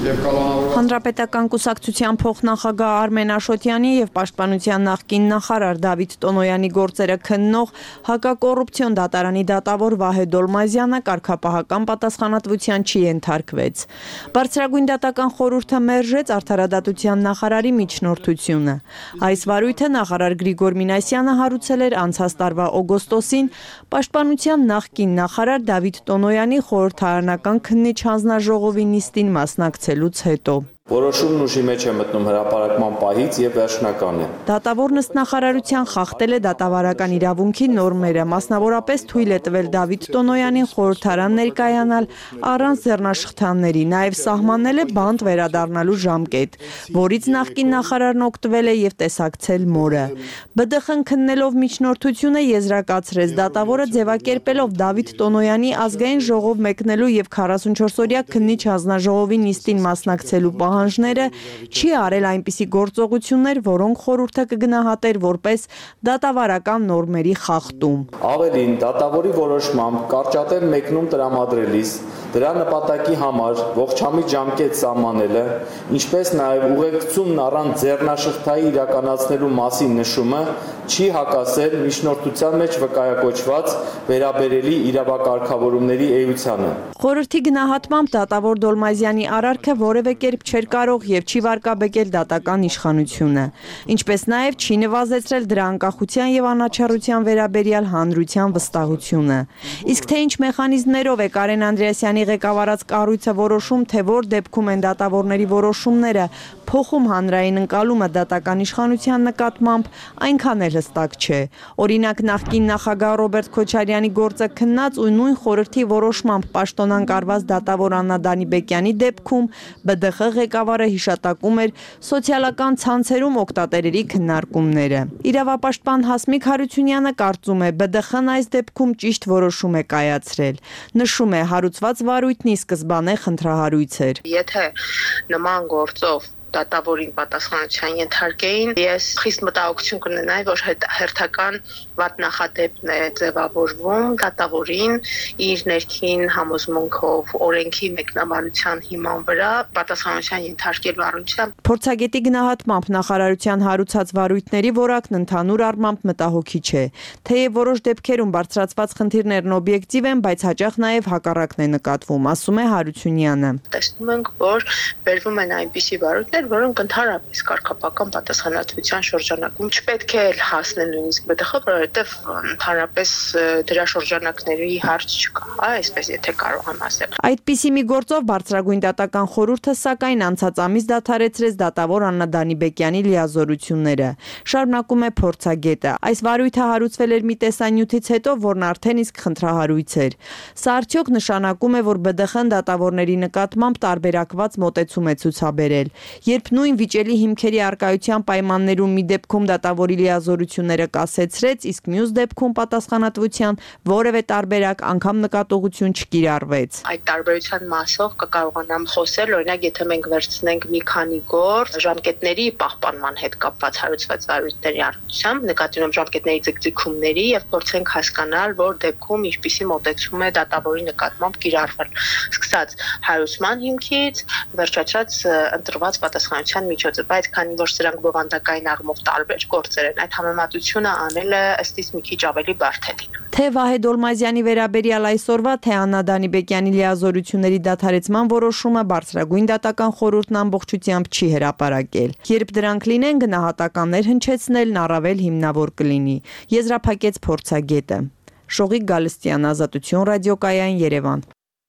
Հանրապետական կուսակցության փոխնախագահ Արմեն Աշոտյանի եւ Պաշտպանության նախկին նախարար Դավիթ Տոնոյանի գործերը քննող հակակոռուպցիոն դատարանի դատավոր Վահե Դոլմազյանը կարգապահական պատասխանատվության չի ենթարկվեց։ Բարձրագույն դատական խորհուրդը մերժեց արդարադատության նախարարի միջնորդությունը։ Այս վարույթը նախարար Գրիգոր Մինասյանը հարուցել էր անցած տարվա օգոստոսին Պաշտպանության նախկին նախարար Դավիթ Տոնոյանի խորհրդարանական քննիչ հանձնաժողովի նիստին մասնակցելուց հետո։ Որոշումն ուժի մեջ է մտնում հրապարակման պահից եւ վերջնական է։ Դատավորն ըստ նախարարության խախտել է դատավարական իրավունքի նորմերը, մասնավորապես թույլ է տվել Դավիթ Տոնոյանին խորհրդարան ներկայանալ առանց ձեռնաշղթաների, նաեւ սահմանել է բանտ վերադառնալու ժամկետ, որից նախկին նախարարն օգտվել է եւ տեսակցել մորը։ ԲԴԽ-ն քննելով միջնորդությունը եզրակացրեց դատավորը ձևակերպելով Դավիթ Տոնոյանի ազգային ժողով մեկնելու եւ 44-օրյա քննիչ հանձնաժողովի նիստին մասնակցելու պահանջները չի արել այնպիսի գործողություններ, որոնք խորհուրդը կգնահատեր որպես դատավարական նորմերի խախտում։ Ավելին, դատավորի որոշմամբ կարճատև մեկնում տրամադրելիս դրա նպատակի համար ողջամիտ ժամկետ սահմանելը, ինչպես նաև ուղեկցումն առանց ձեռնաշղթայի իրականացնելու մասին նշումը չի հակասել միջնորդության մեջ վկայակոչված վերաբերելի իրավակարգավորումների էությանը։ Խորհրդի գնահատմամբ դատավոր Դոլմազյանի արարքը որևէ կերպ չէր կարող եւ չի վարկաբեկել դատական իշխանությունը, ինչպես նաև չի նվազեցրել դրա անկախության եւ անաչառության վերաբերյալ հանրության վստահությունը։ Իսկ թե ինչ մեխանիզմներով է Կարեն Անդրեասյանի ղեկավարած կառույցը որոշում, թե որ դեպքում են դատավորների որոշումները փոխում հանրային ընկալումը դատական իշխանության նկատմամբ, այնքան էլ հստակ չէ։ Օրինակ նախկին նախագահ Ռոբերտ Քոչարյանի գործը քննած ու նույն խորհրդի որոշմամբ պաշտոնան կարված դատավոր Աննա Դանիբեկյանի դեպքում ԲԴԽ ղեկավարը հիշատակում էր սոցիալական ցանցերում օգտատերերի քննարկումները։ Իրավապաշտպան Հասմիկ Հարությունյանը կարծում է ԲԴԽ-ն այս դեպքում ճիշտ որոշում է կայացրել։ Նշում է հարուցված վարույթն ի սկզբանե խնդրահարույց էր։ Եթե նման գործով դատավորին պատասխանատվության ենթարկեին, ես խիստ մտահոգություն կունենայի, որ հերթական վատ նախադեպն է ձևավորվում դատավորին իր ներքին համոզմունքով օրենքի մեկնաբանության հիման վրա պատասխանատվության ենթարկելու առնչությամբ։ Փորձագետի գնահատմամբ նախարարության հարուցած վարույթների որակն ընդհանուր առմամբ մտահոգիչ է։ Թեև որոշ դեպքերում բարձրացված խնդիրներն օբյեկտիվ են, բայց հաճախ նաև հակառակն է նկատվում, ասում է Հարությունյանը։ Տեսնում ենք, որ բերվում են այնպիսի վարույթներ, որոնք ընդհանրապես կարգապահական պատասխանատվության շրջանակում չպետք է հասնեն նույնիսկ ԲԴԽ, որովհետև ընդհանրապես դրա շրջանակների հարց չկա, այսպես եթե կարող եմ ասել։ Այդպիսի մի գործով բարձրագույն դատական խորհուրդը սակայն անցած ամիս դադարեցրեց դատավոր Աննա Դանիբեկյանի լիազորությունները։ Շարունակում է փորձագետը։ Այս վարույթը հարուցվել էր մի տեսանյութից հետո, որն արդեն իսկ խնդրահարույց էր։ Սա արդյոք նշանակում է, որ ԲԴԽ-ն դատավորների նկատմամբ տարբերակված մոտեցում է ցուցաբերել։ Երբ նույն վիճելի հիմքերի արկայության պայմաններում մի դեպքում դատավորի լիազորությունները կասեցրեց, իսկ մյուս դեպքում պատասխանատվության որևէ տարբերակ անգամ նկատողություն չկիրառվեց։ Այդ տարբերության մասով կկարողանամ խոսել, օրինակ, եթե մենք վերցնենք մի քանի գործ ժամկետների պահպանման հետ կապված հարուցված վարույթների առնչությամբ, նկատի ունեմ ժամկետների ձգձգումների եւ փորձենք հասկանալ, որ դեպքում ինչպիսի մոտեցում է դատավորի նկատմամբ կիրառվել։ Սկսած հարուցման հիմքից, վերջացած ընտրված պատասխանատվության միջոցը, բայց քանի որ սրանք բովանդակային առումով տարբեր գործեր են, այդ համեմատությունը անելը ըստիս մի քիչ ավելի բարդ է լինում։ Թե Վահե Դոլմազյանի վերաբերյալ այսօրվա, թե Աննա Դանիբեկյանի լիազորությունների դադարեցման որոշումը բարձրագույն դատական խորհուրդն ամբողջությամբ չի հրապարակել։ Երբ դրանք լինեն, գնահատականներ հնչեցնելն առավել հիմնավոր կլինի, եզրափակեց փորձագետը։ Շողիկ Գալստյան, Ազատություն ռադիոկայան, Երևան։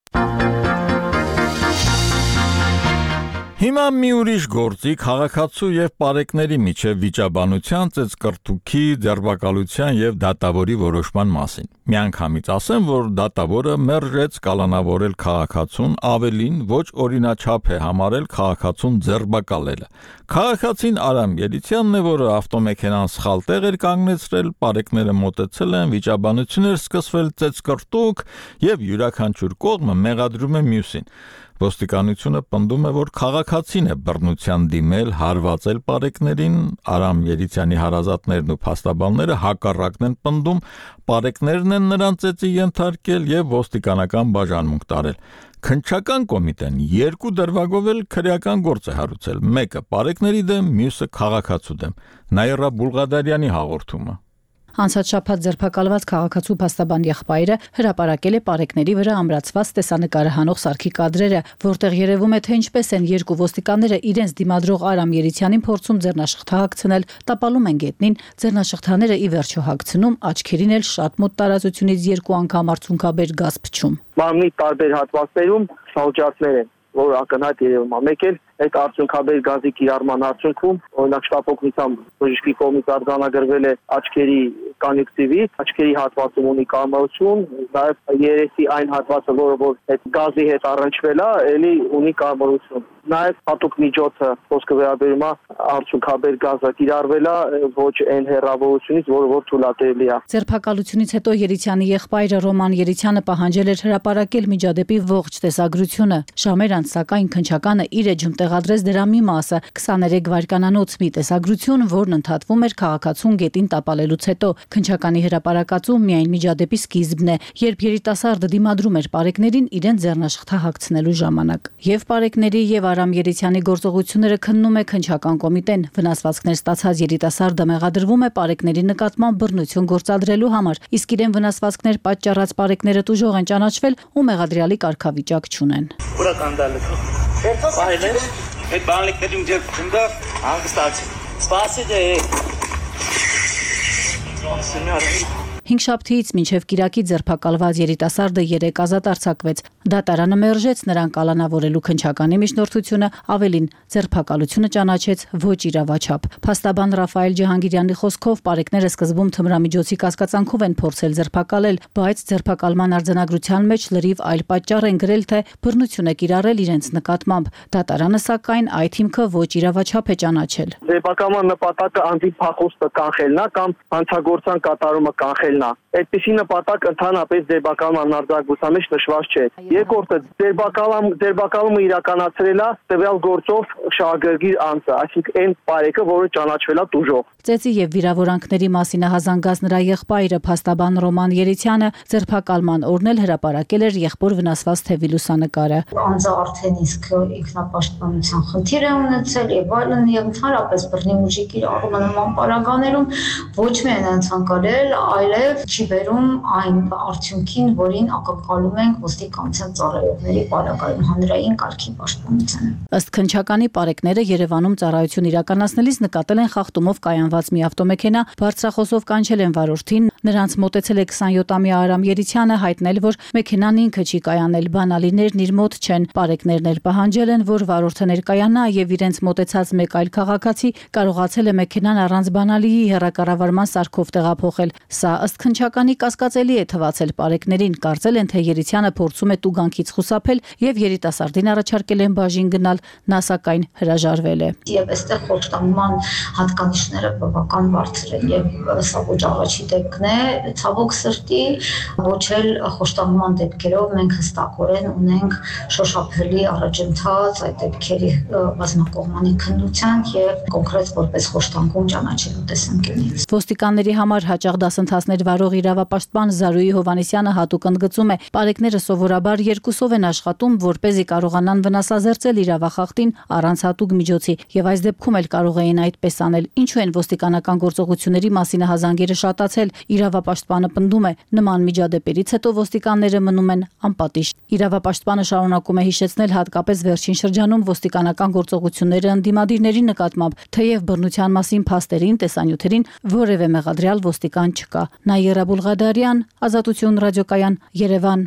Հիմա մի ուրիշ գործի քաղաքացու եւ պարեկների միջև վիճաբանության, ծեծկռթուքի, ձերբակալության եւ դատավորի որոշման մասին։ Միանգամից ասեմ, որ դատավորը մերժեց կալանավորել քաղաքացուն, ավելին ոչ օրինաչափ է համարել քաղաքացուն ձերբակալելը։ Քաղաքացին Արամ Ելիցյանն է, որը ավտոմեքենան սխալ տեղ էր կանգնեցրել, պարեկները մոտեցել են, վիճաբանություն էր սկսվել, ծեծկռթուք եւ յուրաքանչյուր կողմը մեղադրում է մյուսին։ Ոստիկանությունը պնդում է, որ քաղաքացին է բռնության դիմել, հարվածել պարեկներին, Արամ Երիցյանի հարազատներն ու փաստաբանները հակառակն են պնդում, պարեկներն են նրան ծեծի ենթարկել եւ ոստիկանական բաժանմունք տարել։ Քննչական կոմիտեն երկու դրվագով էլ քրեական գործ է հարուցել, մեկը պարեկների դեմ, մյուսը քաղաքացու դեմ։ Նաիրա Բուլղադարյանի հաղորդումը։ Անցած շաբաթ ձերբակալված քաղաքացու փաստաբան եղբայրը հրապարակել է պարեկների վրա ամրացված տեսանկարը հանող սարքի կադրերը, որտեղ երևում է, թե ինչպես են երկու ոստիկանները իրենց դիմադրող Արամ Երիցյանին փորձում ձեռնաշղթա հագցնել, տապալում են գետնին, ձեռնաշղթաները ի վերջո հագցնում, աչքերին էլ շատ մոտ տարածությունից 2 անգամ արցունքաբեր գազ փչում։ Մարմնի տարբեր հատվածներում շալջարներ են, որ ակնհայտ երևում է։ Մեկ էլ այդ արցունքաբեր գազի կիրառման արդյունքում, օրինակ շտապօգնության բժշկի կողմից արձանագրվել է աչքերի կոնյունկտիվիտ, աչքերի հատվածում ունի կարմրություն, նաև երեսի այն հատվածը, որը այդ գազի հետ առնչվել է, էլի ունի կարմրություն։ Նաև հատուկ միջոցը խոսքը վերաբերում է արցունքաբեր գազը կիրառվել է ոչ այն հեռավորությունից, որը թույլատրելի է։ Ձերբակալությունից հետո Երիցյանի եղբայրը Ռոման Երիցյանը պահանջել էր հրապարակել միջադեպի ողջ տեսագրությունը։ Ժամեր անց սակայն քննչականը իր էջում տեղադրեց դրա մի մասը 23 վայրկյանանոց մի տեսագրություն, որն ընդհատվում էր քաղաքացուն գետին տապալելուց հետո։ Քննչականի հրապարակածում միայն միջադեպի սկիզբն է, երբ երիտասարդը դիմադրում էր պարեկներին իրեն ձեռնաշղթա հագցնելու ժամանակ։ Եվ պարեկների եւ Արամ Երիցյանի գործողությունները քննում է քննչական կոմիտեն։ Վնասվածքներ ստացած երիտասարդը մեղադրվում է պարեկների նկատմամբ բռնություն գործադրելու համար, իսկ իրեն վնասվածքներ պատճառած պարեկները տուժող են ճանաչվել ու մեղադրյալի կարգավիճակ չունեն։ Հինգշաբթիից մինչև կիրակի ձերբակալված երիտասարդը 3 ազատ արձակվեց։ Դատարանը մերժեց նրան կալանավորելու քննչականի միջնորդությունը, ավելին ձերբակալությունը ճանաչեց ոչ իրավաչափ։ Փաստաբան Ռաֆայել Ջահանգիրյանի խոսքով պարեկները սկզբում թմրամիջոցի կասկածանքով են փորձել ձերբակալել, բայց ձերբակալման արձանագրության մեջ լրիվ այլ պատճառ են գրել, թե բռնություն է կիրառել իրենց նկատմամբ։ Դատարանը սակայն այդ հիմքը ոչ իրավաչափ է ճանաչել։ Ձերբակալման նպատակը անձի կանխելն է կամ հանցագործության կատարումը կանխելն է։ Այդպիսի նպատակ ընդհանրապես ձերբակալման արձագանության մեջ նշված չէ։ Երկրորդը ձերբակալումը իրականացրել է տվյալ գործով շահագրգիռ անձը, այսինքն այն պարեկը, որը ճանաչվել է տուժող։ Ծեծի եւ վիրավորանքների մասին հազանգած նրա եղբայրը փաստաբան Ռոման Երիցյանը ձերբակալման օրն էլ հրապարակել էր եղբոր վնասված թևի լուսանկարը։ Անձը արդեն իսկ ինքնապաշտպանության խնդիր է ունեցել եւ այլն եւ ընդհանրապես բռնի ուժի կիրառումը նման պարագաներում ոչ միայն անցանկալել, այլև չի բերում այն արդյունքին, որին ակնկալում ենք ոստիկանության ծառայողների պարագայում հանրային կարգի պաշտպանությանը։ Ըստ քննչականի պարեկները Երևանում ծառայություն իրականացնելիս նկատել են խախտումով կայանված մի ավտոմեքենա, բարձրախոսով կանչել են վարորդին, նրանց մոտեցել է 27-ամյա Արամ Երիցյանը, հայտնել, որ մեքենան ինքը չի կայանել, բանալիներն իր մոտ չեն։ Պարեկներն էլ պահանջել են, որ վարորդը ներկայանա եւ իրենց մոտեցած մեկ այլ քաղաքացի կարողացել է մեքենան առանց բանալիի հեռակառավարման սարքով տեղափոխել։ Սա ըստ քննչականի կասկածելի է թվացել պարեկներին, կարծել են, թե Երիցյանը փորձում է տուգանքից խուսափել եւ երիտասարդին առաջարկել են բաժին գնալ, նա սակայն հրաժարվել է։ Եվ այստեղ խոշտանգման հատկանիշները բավական բարձր են եւ սա ոչ առաջի դեպքն է, ցավոք սրտի, ոչ էլ խոշտանգման դեպքերով մենք հստակորեն ունենք շոշափելի առաջընթաց այդ դեպքերի բազմակողմանի քննության եւ կոնկրետ որպես խոշտանգում ճանաչելու տեսանկյունից։ Ոստիկանների համար հաճախ դասընթացներ վարող իրավապաշտպան Զարուհի Հովհաննիսյանը հատուկ ընդգծում է, պարեկները սովորաբար երկուսով են աշխատում, որպեսզի կարողանան վնասազերծել իրավախախտին առանց հատուկ միջոցի, եւ այս դեպքում էլ կարող էին այդպես անել։ Ինչու են ոստիկանական գործողությունների մասին հազանգերը շատացել, իրավապաշտպանը պնդում է, նման միջադեպերից հետո ոստիկանները մնում են անպատիժ։ Իրավապաշտպանը շարունակում է հիշեցնել հատկապես վերջին շրջանում ոստիկանական գործողությունները ընդդիմադիրների նկատմամբ, թեև բռնության մասին փաստերին, տեսանյութերին որևէ մեղադրյալ ոստիկան չկա։ Նաիրա Բուլղադարյան, Ազատություն ռադիոկայան, Երևան։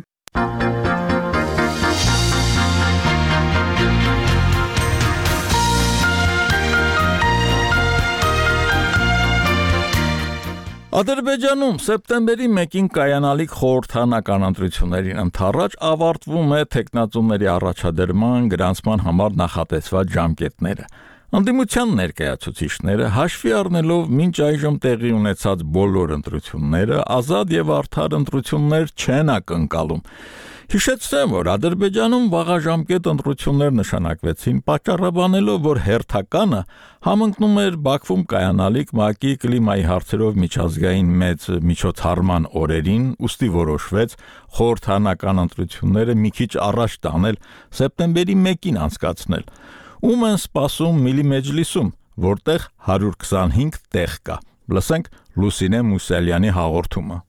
Ադրբեջանում սեպտեմբերի 1-ին կայանալիք խորհրդանական ընտրություններին ընդառաջ ավարտվում է թեկնածուների առաջադրման գրանցման համար նախատեսված ժամկետները։ Անդիմության ներկայացուցիչները հաշվի առնելով մինչ այժմ տեղի ունեցած բոլոր ընտրությունները ազատ եւ արդար ընտրություններ չեն ակնկալում։ Հիշեցնեմ, որ Ադրբեջանում վաղաժամկետ ընտրություններ նշանակվեցին, պատճառաբանելով, որ հերթականը համընկնում էր Բաքվում կայանալիք ՄԱԿ-ի կլիմայի հարցերով միջազգային մեծ միջոցառման օրերին, ուստի որոշվեց խորհրդարանական ընտրությունները մի քիչ առաջ տանել, սեպտեմբերի 1-ին անցկացնել։ Ում են սպասում Միլի Մեջլիսում, որտեղ 125 տեղ կա։ Լսենք Լուսինե Մուսալյանի հաղորդումը։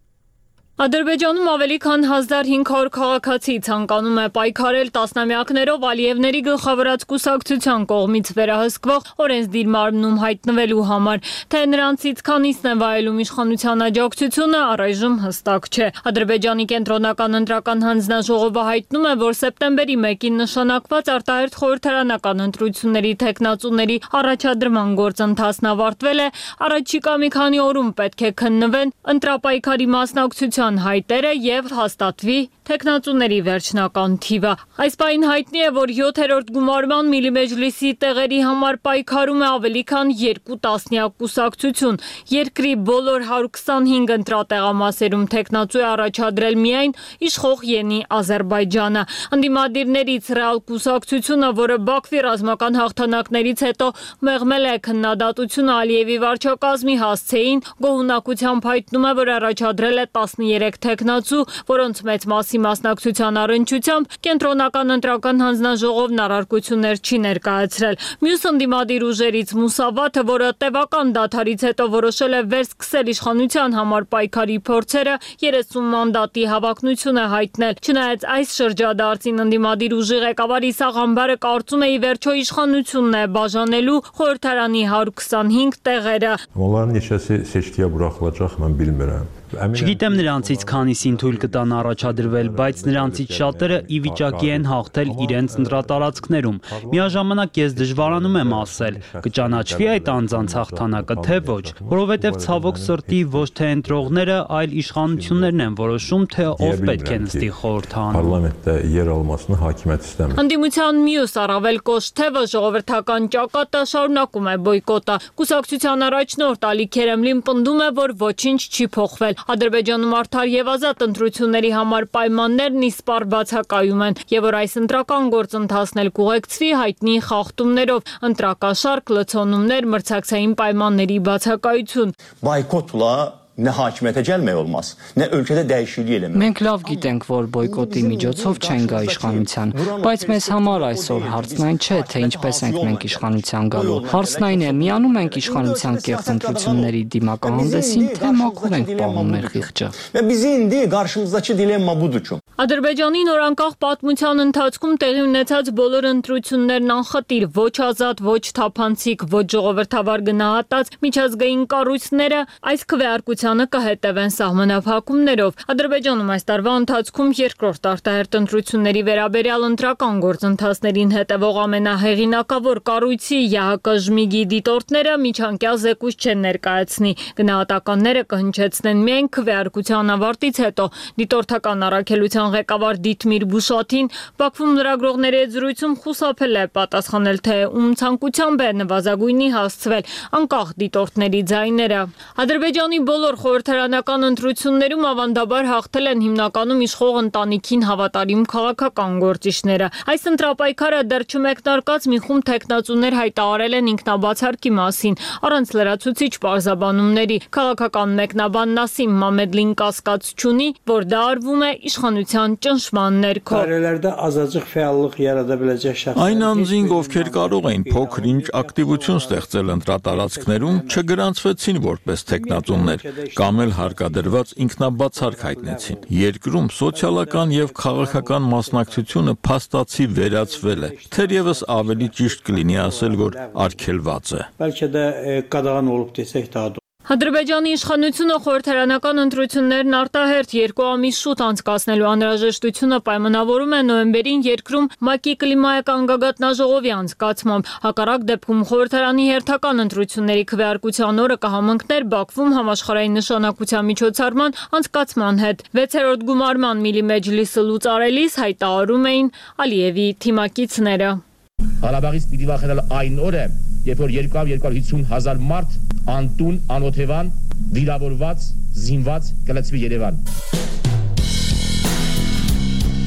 Ադրբեջանում ավելի քան 1500 քաղաքացի ցանկանում է պայքարել տասնամյակներով Ալիևների գլխավորած կուսակցության կողմից վերահսկվող օրենսդիր մարմնում հայտնվելու համար, թե նրանցից քանիսն են վայելում իշխանության աջակցությունը, առայժմ հստակ չէ։ Ադրբեջանի կենտրոնական ընտրական հանձնաժողովը հայտնում է, որ սեպտեմբերի 1-ին նշանակված արտահերթ խորհրդարանական ընտրությունների թեկնածուների առաջադրման գործընթացն ավարտվել է, առաջիկա մի քանի օրում պետք է քննվեն ընտրապայքարի մասնակցության հայտերը եւ հաստատվի թեկնածուների վերջնական թիվը։ Այս պահին հայտնի է, որ 7-րդ գումարման Միլի Մեջլիսի տեղերի համար պայքարում է ավելի քան 2 տասնյակ կուսակցություն։ Երկրի բոլոր 125 ընտրատեղամասերում թեկնածու է առաջադրել միայն իշխող Յենի Ադրբեջանը։ Ընդդիմադիրներից Ռեալ կուսակցությունը, որը Բաքվի ռազմական հաղթանակներից հետո մեղմել է քննադատությունը Ալիևի վարչակազմի հասցեին, գոհունակությամբ հայտնում է, որ առաջադրել է 13 թեկնածու, որոնց մեծ մասի մասնակցության առնչությամբ կենտրոնական ընտրական հանձնաժողովն առարկություններ չի ներկայացրել։ Մյուս ընդդիմադիր ուժերից Մուսավաթը, որը տևական դադարից հետո որոշել է վերսկսել իշխանության համար պայքարի փորձերը, 30 մանդատի հավակնություն է հայտնել։ Չնայած այս շրջադարձին ընդդիմադիր ուժի ղեկավար Իսահ Ամբարը կարծում է ի վերջո իշխանությունն է բաժանելու խորհրդարանի 125 տեղերը։ Onların neçəsi seçkiyə buraxılacaq, mən bilmirəm. Չգիտեմ նրանցից քանիսին թույլ կտան առաջադրվել, բայց նրանցից շատերը ի վիճակի են հաղթել իրենց ընտրատարածքներում։ Միաժամանակ ես դժվարանում եմ ասել, կճանաչվի այդ անձանց հաղթանակը, թե ոչ, որովհետև ցավոք սրտի ոչ թե ընտրողները, այլ իշխանություններն են որոշում, թե ով պետք է նստի խորհրդարանում։ Պարլամենտdə yer almasını hakimiyyət istəmir։ Ընդդիմության մյուս առավել կոշտ թևը ժողովրդական ճակատը շարունակում է բոյկոտը։ Կուսակցության առաջնորդ Ալի Քերեմլին պնդում է, որ ոչինչ չի փոխվել։ Ադրբեջանում արդար եւ ազատ ընտրությունների համար պայմաններն իսպառ բացակայում են, եւ որ այս ընտրական գործընթացն էլ կուղեկցվի հայտնի խախտումներով, ընտրակաշարք, լցոնումներ, մրցակցային պայմանների բացակայություն։ Boykotla nə hakimiyyətə gəlmək olmaz, nə ölkədə dəyişiklik eləmək։ Մենք լավ գիտենք, որ բոյկոտի միջոցով չեն գա իշխանության, բայց մեզ համար այսօր հարցն այն չէ, թե ինչպես ենք մենք իշխանության գալու։ Հարցն այն է, միանում ենք իշխանության կեղծ ընտրությունների դիմակահանդեսին, թե մաքուր ենք պահում մեր խիղճը։ Və bizi indi qarşımızdakı dilemma budur ki, Ադրբեջանի նորանկախ պատմության ընթացքում տեղի ունեցած բոլոր ընտրություններն անխտիր, ոչ ազատ, ոչ թափանցիկ, ոչ ժողովրդավար գնահատած միջազգային կառույցները այս քվեարկությանը կհետևեն սահմանափակումներով։ Ադրբեջանում այս տարվա ընթացքում երկրորդ արտահերթ ընտրությունների վերաբերյալ ընտրական գործընթացներին հետևող ամենահեղինակավոր կառույցի ՀՀԿ-ԺՄԻԳ-ի դիտորդները միջանկյալ զեկույց չեն ներկայացնի։ Գնահատականները կհնչեցնեն միայն քվեարկության ավարտից հետո։ Դիտորդական առաքելության ղեկավար Դիտմիր Բուշաթին Բաքվում լրագրողների հետ զրույցում խուսափել է պատասխանել, թե ում ցանկությամբ է նվազագույնի հասցվել անկախ դիտորդների ձայները։ Ադրբեջանի բոլոր խորհրդարանական ընտրություններում ավանդաբար հաղթել են հիմնականում իշխող ընտանիքին հավատարիմ քաղաքական գործիչները։ Այս ընտրապայքարը դեռ չմեկնարկած մի խումբ թեկնածուներ հայտարարել են ինքնաբացարկի մասին, առանց լրացուցիչ պարզաբանումների։ Քաղաքական մեկնաբան Նասիմ Մամեդլին կասկած չունի, որ դա արվում է իշխանության ճնշման ներքո։ Azacıq fəallıq yarada biləcək şəxslər. Այն անձինք, ովքեր կարող էին փոքր-ինչ ակտիվություն ստեղծել ընտրատարածքներում, չգրանցվեցին որպես թեկնածուներ կամ էլ հարկադրված ինքնաբացարկ հայտնեցին։ Երկրում սոցիալական եւ քաղաքական մասնակցությունը փաստացի վերացվել է։ Թերևս ավելի ճիշտ կլինի ասել, որ արգելված է։ Bəlkə də qadağan olub desək daha Ադրբեջանի իշխանությունը խորհրդարանական ընտրություններն արտահերթ 2 ամիս շուտ անցկացնելու անհրաժեշտությունը պայմանավորում է նոյեմբերին երկրում ՄԱԿ-ի կլիմայական գագաթնաժողովի անցկացմամբ։ Հակառակ դեպքում խորհրդարանի հերթական ընտրությունների քվեարկության օրը կհամընկներ Բաքվում համաշխարհային նշանակության միջոցառման անցկացման հետ։ 6-րդ գումարման Միլի Մեջլիսը լուծարելիս հայտարարում էին Ալիևի թիմակիցները։ Ղարաբաղից պիտի վախենալ այն օրը, երբ որ 250,000 մարդ անտուն, անօթևան, վիրավորված, զինված կլցվի Երևան։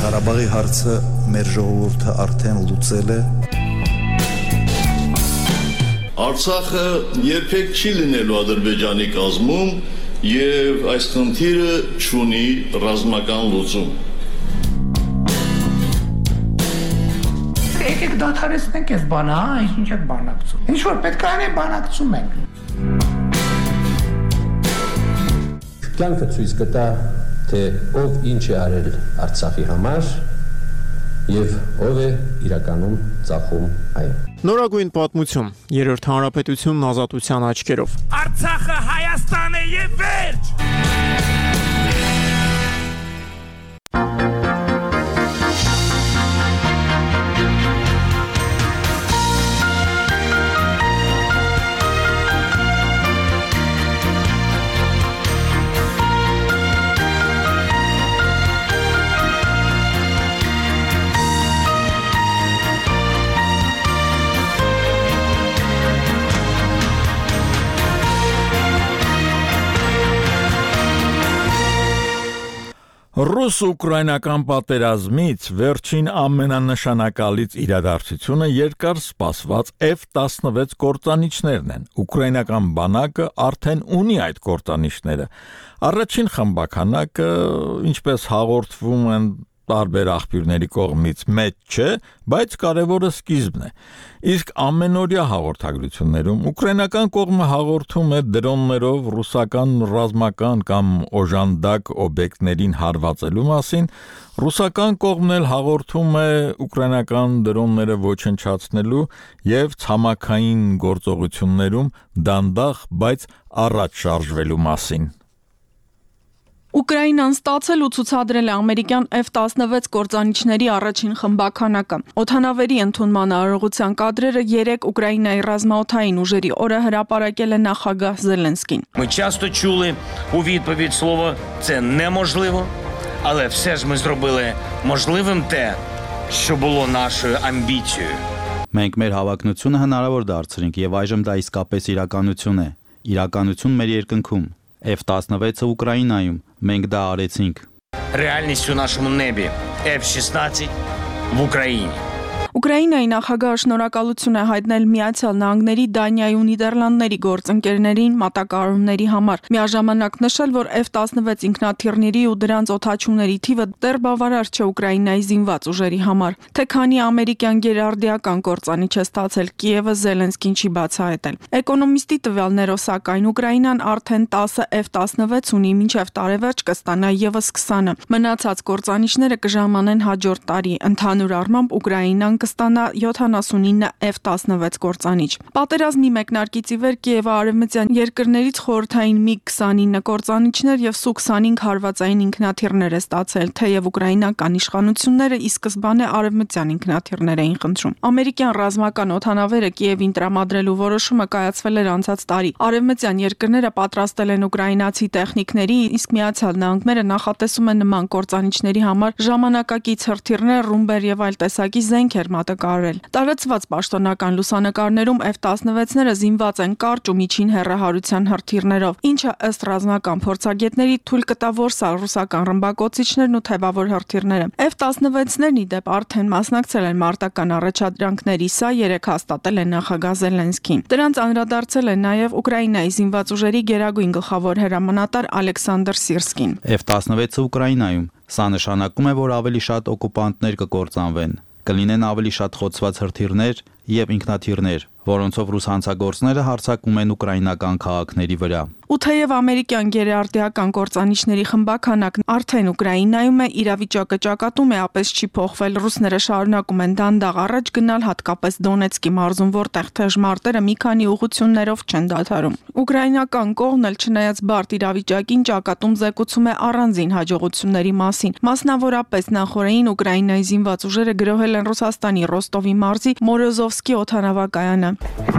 Ղարաբաղի հարցը մեր ժողովուրդը արդեն լուծել է։ Արցախը երբեք չի լինելու Ադրբեջանի կազմում եւ այս խնդիրը չունի ռազմական լուծում։ Եկեք դադարեցնենք այս բանը, ինչ եք բանակցում։ Ինչ որ պետք է անենք, բանակցում ենք։ Կյանքը ցույց կտա, թե ով ինչ է արել Արցախի համար եւ ով է իրականում ծախում այն։ Նորագույն պատմություն, երրորդ հանրապետությունն ազատության աչքերով։ Արցախը Հայաստան է եւ վերջ։ Ռուս-ուկրաինական պատերազմից վերջին ամենանշանակալից իրադարձությունը երկար սպասված F-16 կործանիչներն են։ Ուկրաինական բանակը արդեն ունի այդ կործանիչները։ Առաջին խմբականակը, ինչպես հաղորդվում են տարբեր աղբյուրների կողմից, մեծ չէ, բայց կարևորը սկիզբն է։ Իսկ ամենօրյա հաղորդագրություններում ուկրաինական կողմը հաղորդում է դրոններով ռուսական ռազմական կամ օժանդակ օբյեկտներին հարվածելու մասին, ռուսական կողմն էլ հաղորդում է ուկրաինական դրոնները ոչնչացնելու եւ ցամաքային գործողություններում դանդաղ, բայց առաջ շարժվելու մասին։ Ուկրաինան ստացել ու ցուցադրել է ամերիկյան F-16 կործանիչների առաջին խմբականակը։ Օդանավերի ընդունման արարողության կադրերը 3 Ուկրաինայի ռազմաօդային ուժերի օրը հրապարակել է նախագահ Զելենսկին։ Ми часто чули у відповідь слово «це неможливо», але все ж ми зробили можливим те, що було нашою амбіцією։ Մենք մեր հավակնությունը հնարավոր դարձրինք եւ այժմ դա իսկապես իրականություն է։ Իրականություն մեր երկնքում։ F-16-ը Ուկրաինայում, մենք դա արեցինք։ Реальність у нашому небі F-16 в Україні. Ուկրաինայի նախագահը շնորհակալություն է հայտնել Միացյալ Նահանգների, Դանիայի ու Նիդերլանդների գործընկերներին մատակարարումների համար։ Միաժամանակ նշել, որ F-16 ինքնաթիռների ու դրանց օդաչուների թիվը դեռ բավարար չէ Ուկրաինայի զինված ուժերի համար։ Թե քանի ամերիկյան գերարդիական կործանիչ է ստացել Կիևը, Զելենսկին չի բացահայտել։ Էկոնոմիստի տվյալներով, սակայն, Ուկրաինան արդեն 10 F-16 ունի, մինչև տարեվերջ կստանա եւս 20-ը։ Մնացած կործանիչները կժամանեն հաջորդ տարի։ Ընդհանուր առմամբ Ուկրաինան կստանա 79 F-16 կործանիչ։ Պատերազմի մեկնարկից ի վեր Կիևը արևմտյան երկրներից խորհրդային MiG-29 կործանիչներ եւ Su-25 հարվածային ինքնաթիռներ է ստացել, թեև ուկրաինական իշխանությունները ի սկզբանե արևմտյան ինքնաթիռներ էին խնդրում։ Ամերիկյան ռազմական օդանավերը Կիևին տրամադրելու որոշումը կայացվել էր անցած տարի։ Արևմտյան երկրները պատրաստել են ուկրաինացի տեխնիկների, իսկ Միացյալ Նահանգները նախատեսում են նման կործանիչների համար ժամանակակից հրթիռներ, ռումբեր եւ այլ տեսակի զենքեր մատակարարել։ Տարածված պաշտոնական լուսանկարներում F-16-ները զինված են կարճ ու միջին հեռահարության հրթիռներով, ինչը ըստ ռազմական փորձագետների թույլ կտա որսալ ռուսական ռմբակոծիչներն ու թևավոր հրթիռները։ F-16-ներն ի դեպ արդեն մասնակցել են մարտական առաջադրանքների, սա երեք հաստատել է նախագահ Զելենսկին։ Դրանց անդրադարձել է նաև Ուկրաինայի զինված ուժերի գերագույն գլխավոր հրամանատար Ալեքսանդր Սիրսկին։ F-16-ը Ուկրաինայում, սա նշանակում է, որ ավելի շատ օկուպանտներ կկործանվեն։ Կլինեն ավելի շատ խոցված հրթիռներ եւ ինքնաթիռներ, որոնցով ռուս հանցագործները հարձակում են ուկրաինական քաղաքների վրա։ Ու թեև ամերիկյան գերարդիական կործանիչների խմբականակն արդեն Ուկրաինայում է, իրավիճակը ճակատում է, ապես չի փոխվել։ Ռուսները շարունակում են դանդաղ առաջ գնալ, հատկապես Դոնեցկի մարզում, որտեղ թեժ մարտերը մի քանի ուղղություններով չեն դադարում։ Ուկրաինական կողմն էլ չնայած բարդ իրավիճակին ճակատում զեկուցում է առանձին հաջողությունների մասին։ Մասնավորապես նախորդին Ուկրաինայի զինված ուժերը գրոհել են Ռուսաստանի Ռոստովի մարզի Մորոզովսկի օդանավակայանը։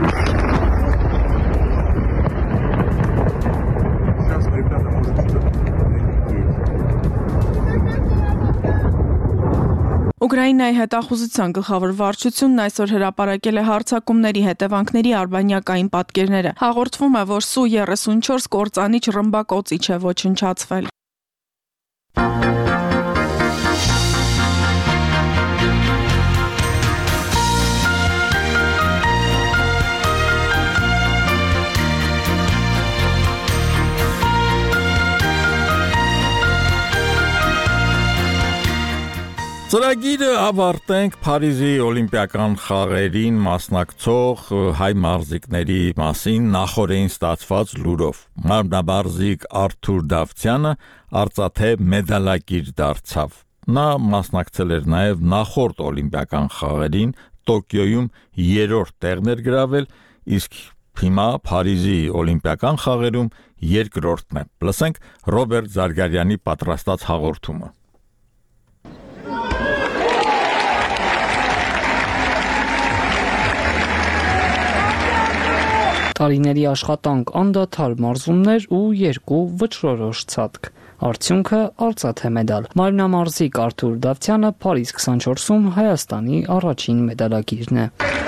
Ուկրաինայի հետախուզության գլխավոր վարչությունն այսօր հրապարակել է հարձակումների հետևանքների արբանյակային պատկերները։ Հաղորդվում է, որ Su-34 կործանիչ ռմբակոծիչ է ոչնչացվել։ Ծրագիրը ավարտենք Փարիզի Օլիմպիական խաղերին մասնակցող հայ մարզիկների մասին նախօրեին ստացված լուրով։ Մարմնաբարձիկ Արթուր Դավթյանը արծաթե մեդալակիր դարձավ։ Նա մասնակցել էր նաև նախորդ Օլիմպիական խաղերին Տոկիոյում 3-րդ տեղն էր գրավել, իսկ հիմա Փարիզի Օլիմպիական խաղերում 2-րդն է։ Լսենք Ռոբերտ Զարգարյանի պատրաստած հաղորդումը։ Տարիների աշխատանք, անդադար մարզումներ ու 2 վճռորոշ ցատկ։ Արդյունքը արծաթե մեդալ։ Մարմնամարզիկ Արթուր Դավթյանը Փարիզ 24-ում Հայաստանի առաջին մեդալակիրն է։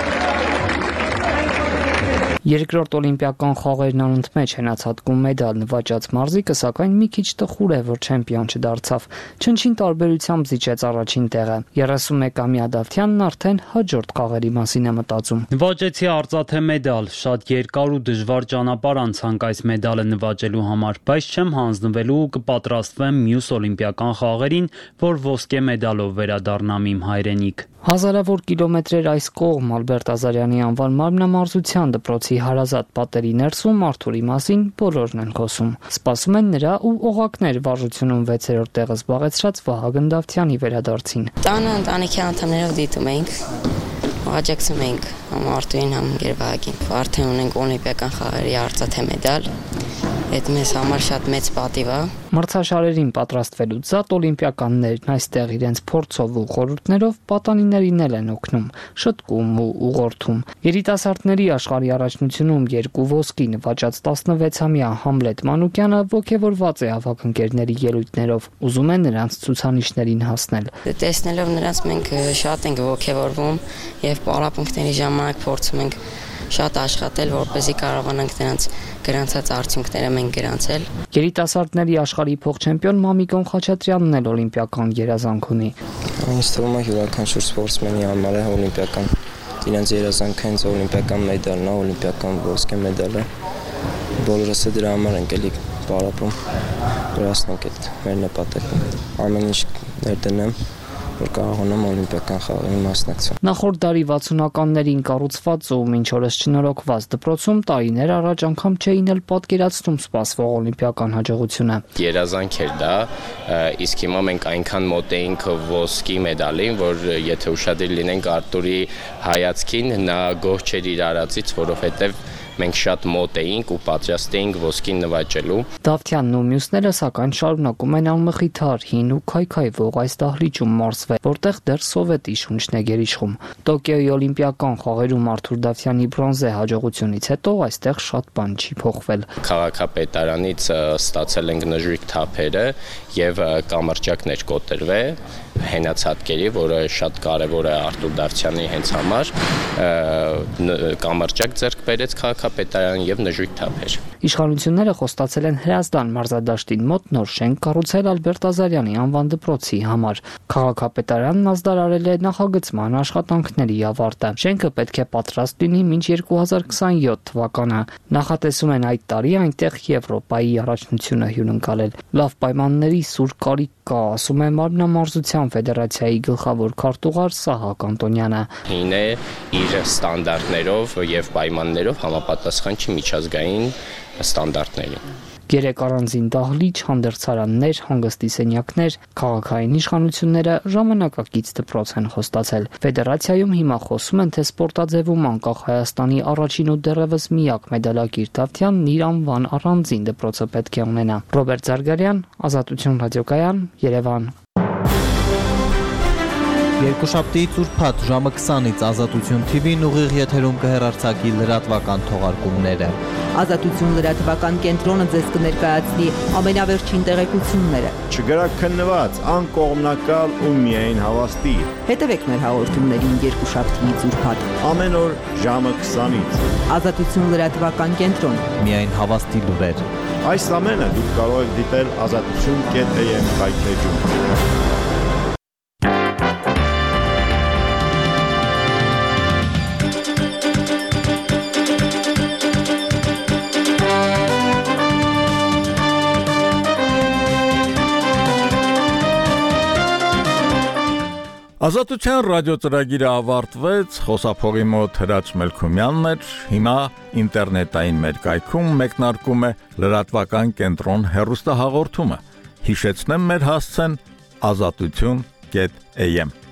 Երկրորդ օլիմպիական խաղերն անընդմեջ հենացածքում մեդալ նվաճած մարզիկը, սակայն մի քիչ տխուր է, որ չեմպիոն չդարձավ։ Չնչին տարբերությամբ զիջեց առաջին տեղը։ 31-ամյա Դավթյանն արդեն հաջորդ խաղերի մասին է մտածում։ Նվաճեցի արծաթե մեդալ, շատ երկար ու դժվար ճանապարհ անցանք այս մեդալը նվաճելու համար, բայց չեմ հանձնվելու ու կպատրաստվեմ մյուս օլիմպիական խաղերին, որ ոսկե մեդալով վերադառնամ իմ հայրենիք։ Հազարավոր կիլոմետրեր այս կողմ Ալբերտ Ազարյանի անվան մարմնամարզության դպրոցի հարազատ պատերի ներսում Արթուրի մասին բոլորն են խոսում։ Սպասում են նրա ու օղակներ վարժությունում 6-րդ տեղը զբաղեցրած Վահագն Դավթյանի վերադարձին։ Տանը ընտանիքի անդամներով դիտում էինք, աջակցում էինք համ Արթուրին, համ Գերվահագին։ Արդեն ունենք օլիմպիական խաղերի արծաթե մեդալ։ Այդ մեզ համար շատ մեծ պատիվ է։ Մրցաշարերին պատրաստվելուց զատ օլիմպիականներն այստեղ իրենց փորձով ու խորհուրդներով պատանիներին են օգնում, շտկում ու ուղղորդում։ Երիտասարդների աշխարհի առաջնությունում 2 ոսկի նվաճած 16-ամյա Համլետ Մանուկյանը ողջավորված է հավաքընկերների ելույթներով, ուզում է նրանց ցուցանիշներին հասնել։ Տեսնելով նրանց մենք շատ ենք ողջավորվում եւ պարապմունքների ժամանակ փորձում ենք շատ աշխատել, որպեսզի կարողանանք նրանց գրանցած արդյունքները մենք գրանցել։ Երիտասարդների աշխարհի փոխ-չեմպիոն Մամիկոն Խաչատրյանն էլ օլիմպիական երազանք ունի։ Ինձ թվում է յուրաքանչյուր սպորտսմենի համար է օլիմպիական իրենց երազանքը հենց օլիմպիական մեդալն է, օլիմպիական ոսկե մեդալը։ Բոլորս դրա համար ենք էլի պարապում, որ հասնենք այդ մեր նպատակին։ Ամեն ինչ ներդնեմ, որ կարողանամ օլիմպիական խաղերին մասնակցել։ Նախորդ դարի 60-ականներին կառուցված ու մինչ օրս չնորոգված դպրոցում տարիներ առաջ անգամ չէին էլ պատկերացնում սպասվող օլիմպիական հաջողությունը։ Երազանք էր դա, իսկ հիմա մենք այնքան մոտ էինք ոսկի մեդալին, որ եթե ուշադիր լինենք Արտուրի հայացքին, նա գոհ չէր իր արածից, որովհետև մենք շատ մոտ էինք ու պատրաստ էինք ոսկին նվաճելու։ Դավթյանն ու մյուսները սակայն շարունակում են անմխիթար հին ու քայքայվող այս դահլիճում մարզվել, որտեղ դեռ սովետի շունչն է գերիշխում։ Տոկիոյի օլիմպիական խաղերում Արթուր Դավթյանի բրոնզե հաջողությունից հետո այստեղ շատ բան չի փոխվել։ Քաղաքապետարանից ստացել ենք նժույգ թափերը եւ կամրջակներ կոտրվել հենացածկերի, որը շատ կարևոր է Արթուր Դավթյանի հենց համար, կամրջակ ձեռք բերեց քաղաքապետարան եւ նժույգ թափեր։ Իշխանությունները խոստացել են Հրազդան մարզադաշտին մոտ նոր շենք կառուցել Ալբերտ Ազարյանի անվան դպրոցի համար։ Քաղաքապետարանն ազդարարել է նախագծման աշխատանքների ավարտը։ Շենքը պետք է պատրաստ լինի մինչ 2027 թվականը։ Նախատեսում են այդ տարի այնտեղ Եվրոպայի առաջնությունը հյուրընկալել։ Լավ պայմանների սուր կարիք կա, ասում է Մարմնամարզության ֆեդերացիայի գլխավոր քարտուղար Սահակ Անտոնյանը։ Հին է իր ստանդարտներով եւ պայմաններով համապատասխան չի միջազգային ստանդարտներին։ 3 առանձին դահլիճ, հանդերձարաններ, հանգստի սենյակներ, քաղաքային իշխանությունները ժամանակակից դպրոց են խոստացել։ Ֆեդերացիայում հիմա խոսում են, թե սպորտաձևում անկախ Հայաստանի առաջին ու դեռևս միակ մեդալակիր Դավթյանն իր անվան առանձին դպրոցը պետք է ունենա։ Ռոբերտ Զարգարյան, Ազատություն ռադիոկայան, Երևան։ Երկուշաբթի ծուրփաթ ժամը 20-ից Ազատություն TV-ն ուղիղ եթերում կհեռարձակի լրատվական թողարկումները։ Ազատություն լրատվական կենտրոնը ձեզ կներկայացնի ամենավերջին տեղեկությունները։ Չգրաքննված, անկողմնակալ ու միայն հավաստի։ Հետևեք մեր հաղորդումներին երկուշաբթի ծուրփաթ ամեն օր ժամը 20-ից։ Ազատություն լրատվական կենտրոն։ Միայն հավաստի լուրեր։ Այս ամենը դուք կարող եք դիտել azatutun.am կայքեջում։ Ազատության ռադիոծրագիրը ավարտվեց, խոսափողի մոտ Հրաչ Մելքումյանն էր, հիմա ինտերնետային մեր կայքում մեկնարկում է լրատվական կենտրոն հեռուստահաղորդումը։ Հիշեցնեմ մեր հասցեն azatutun.am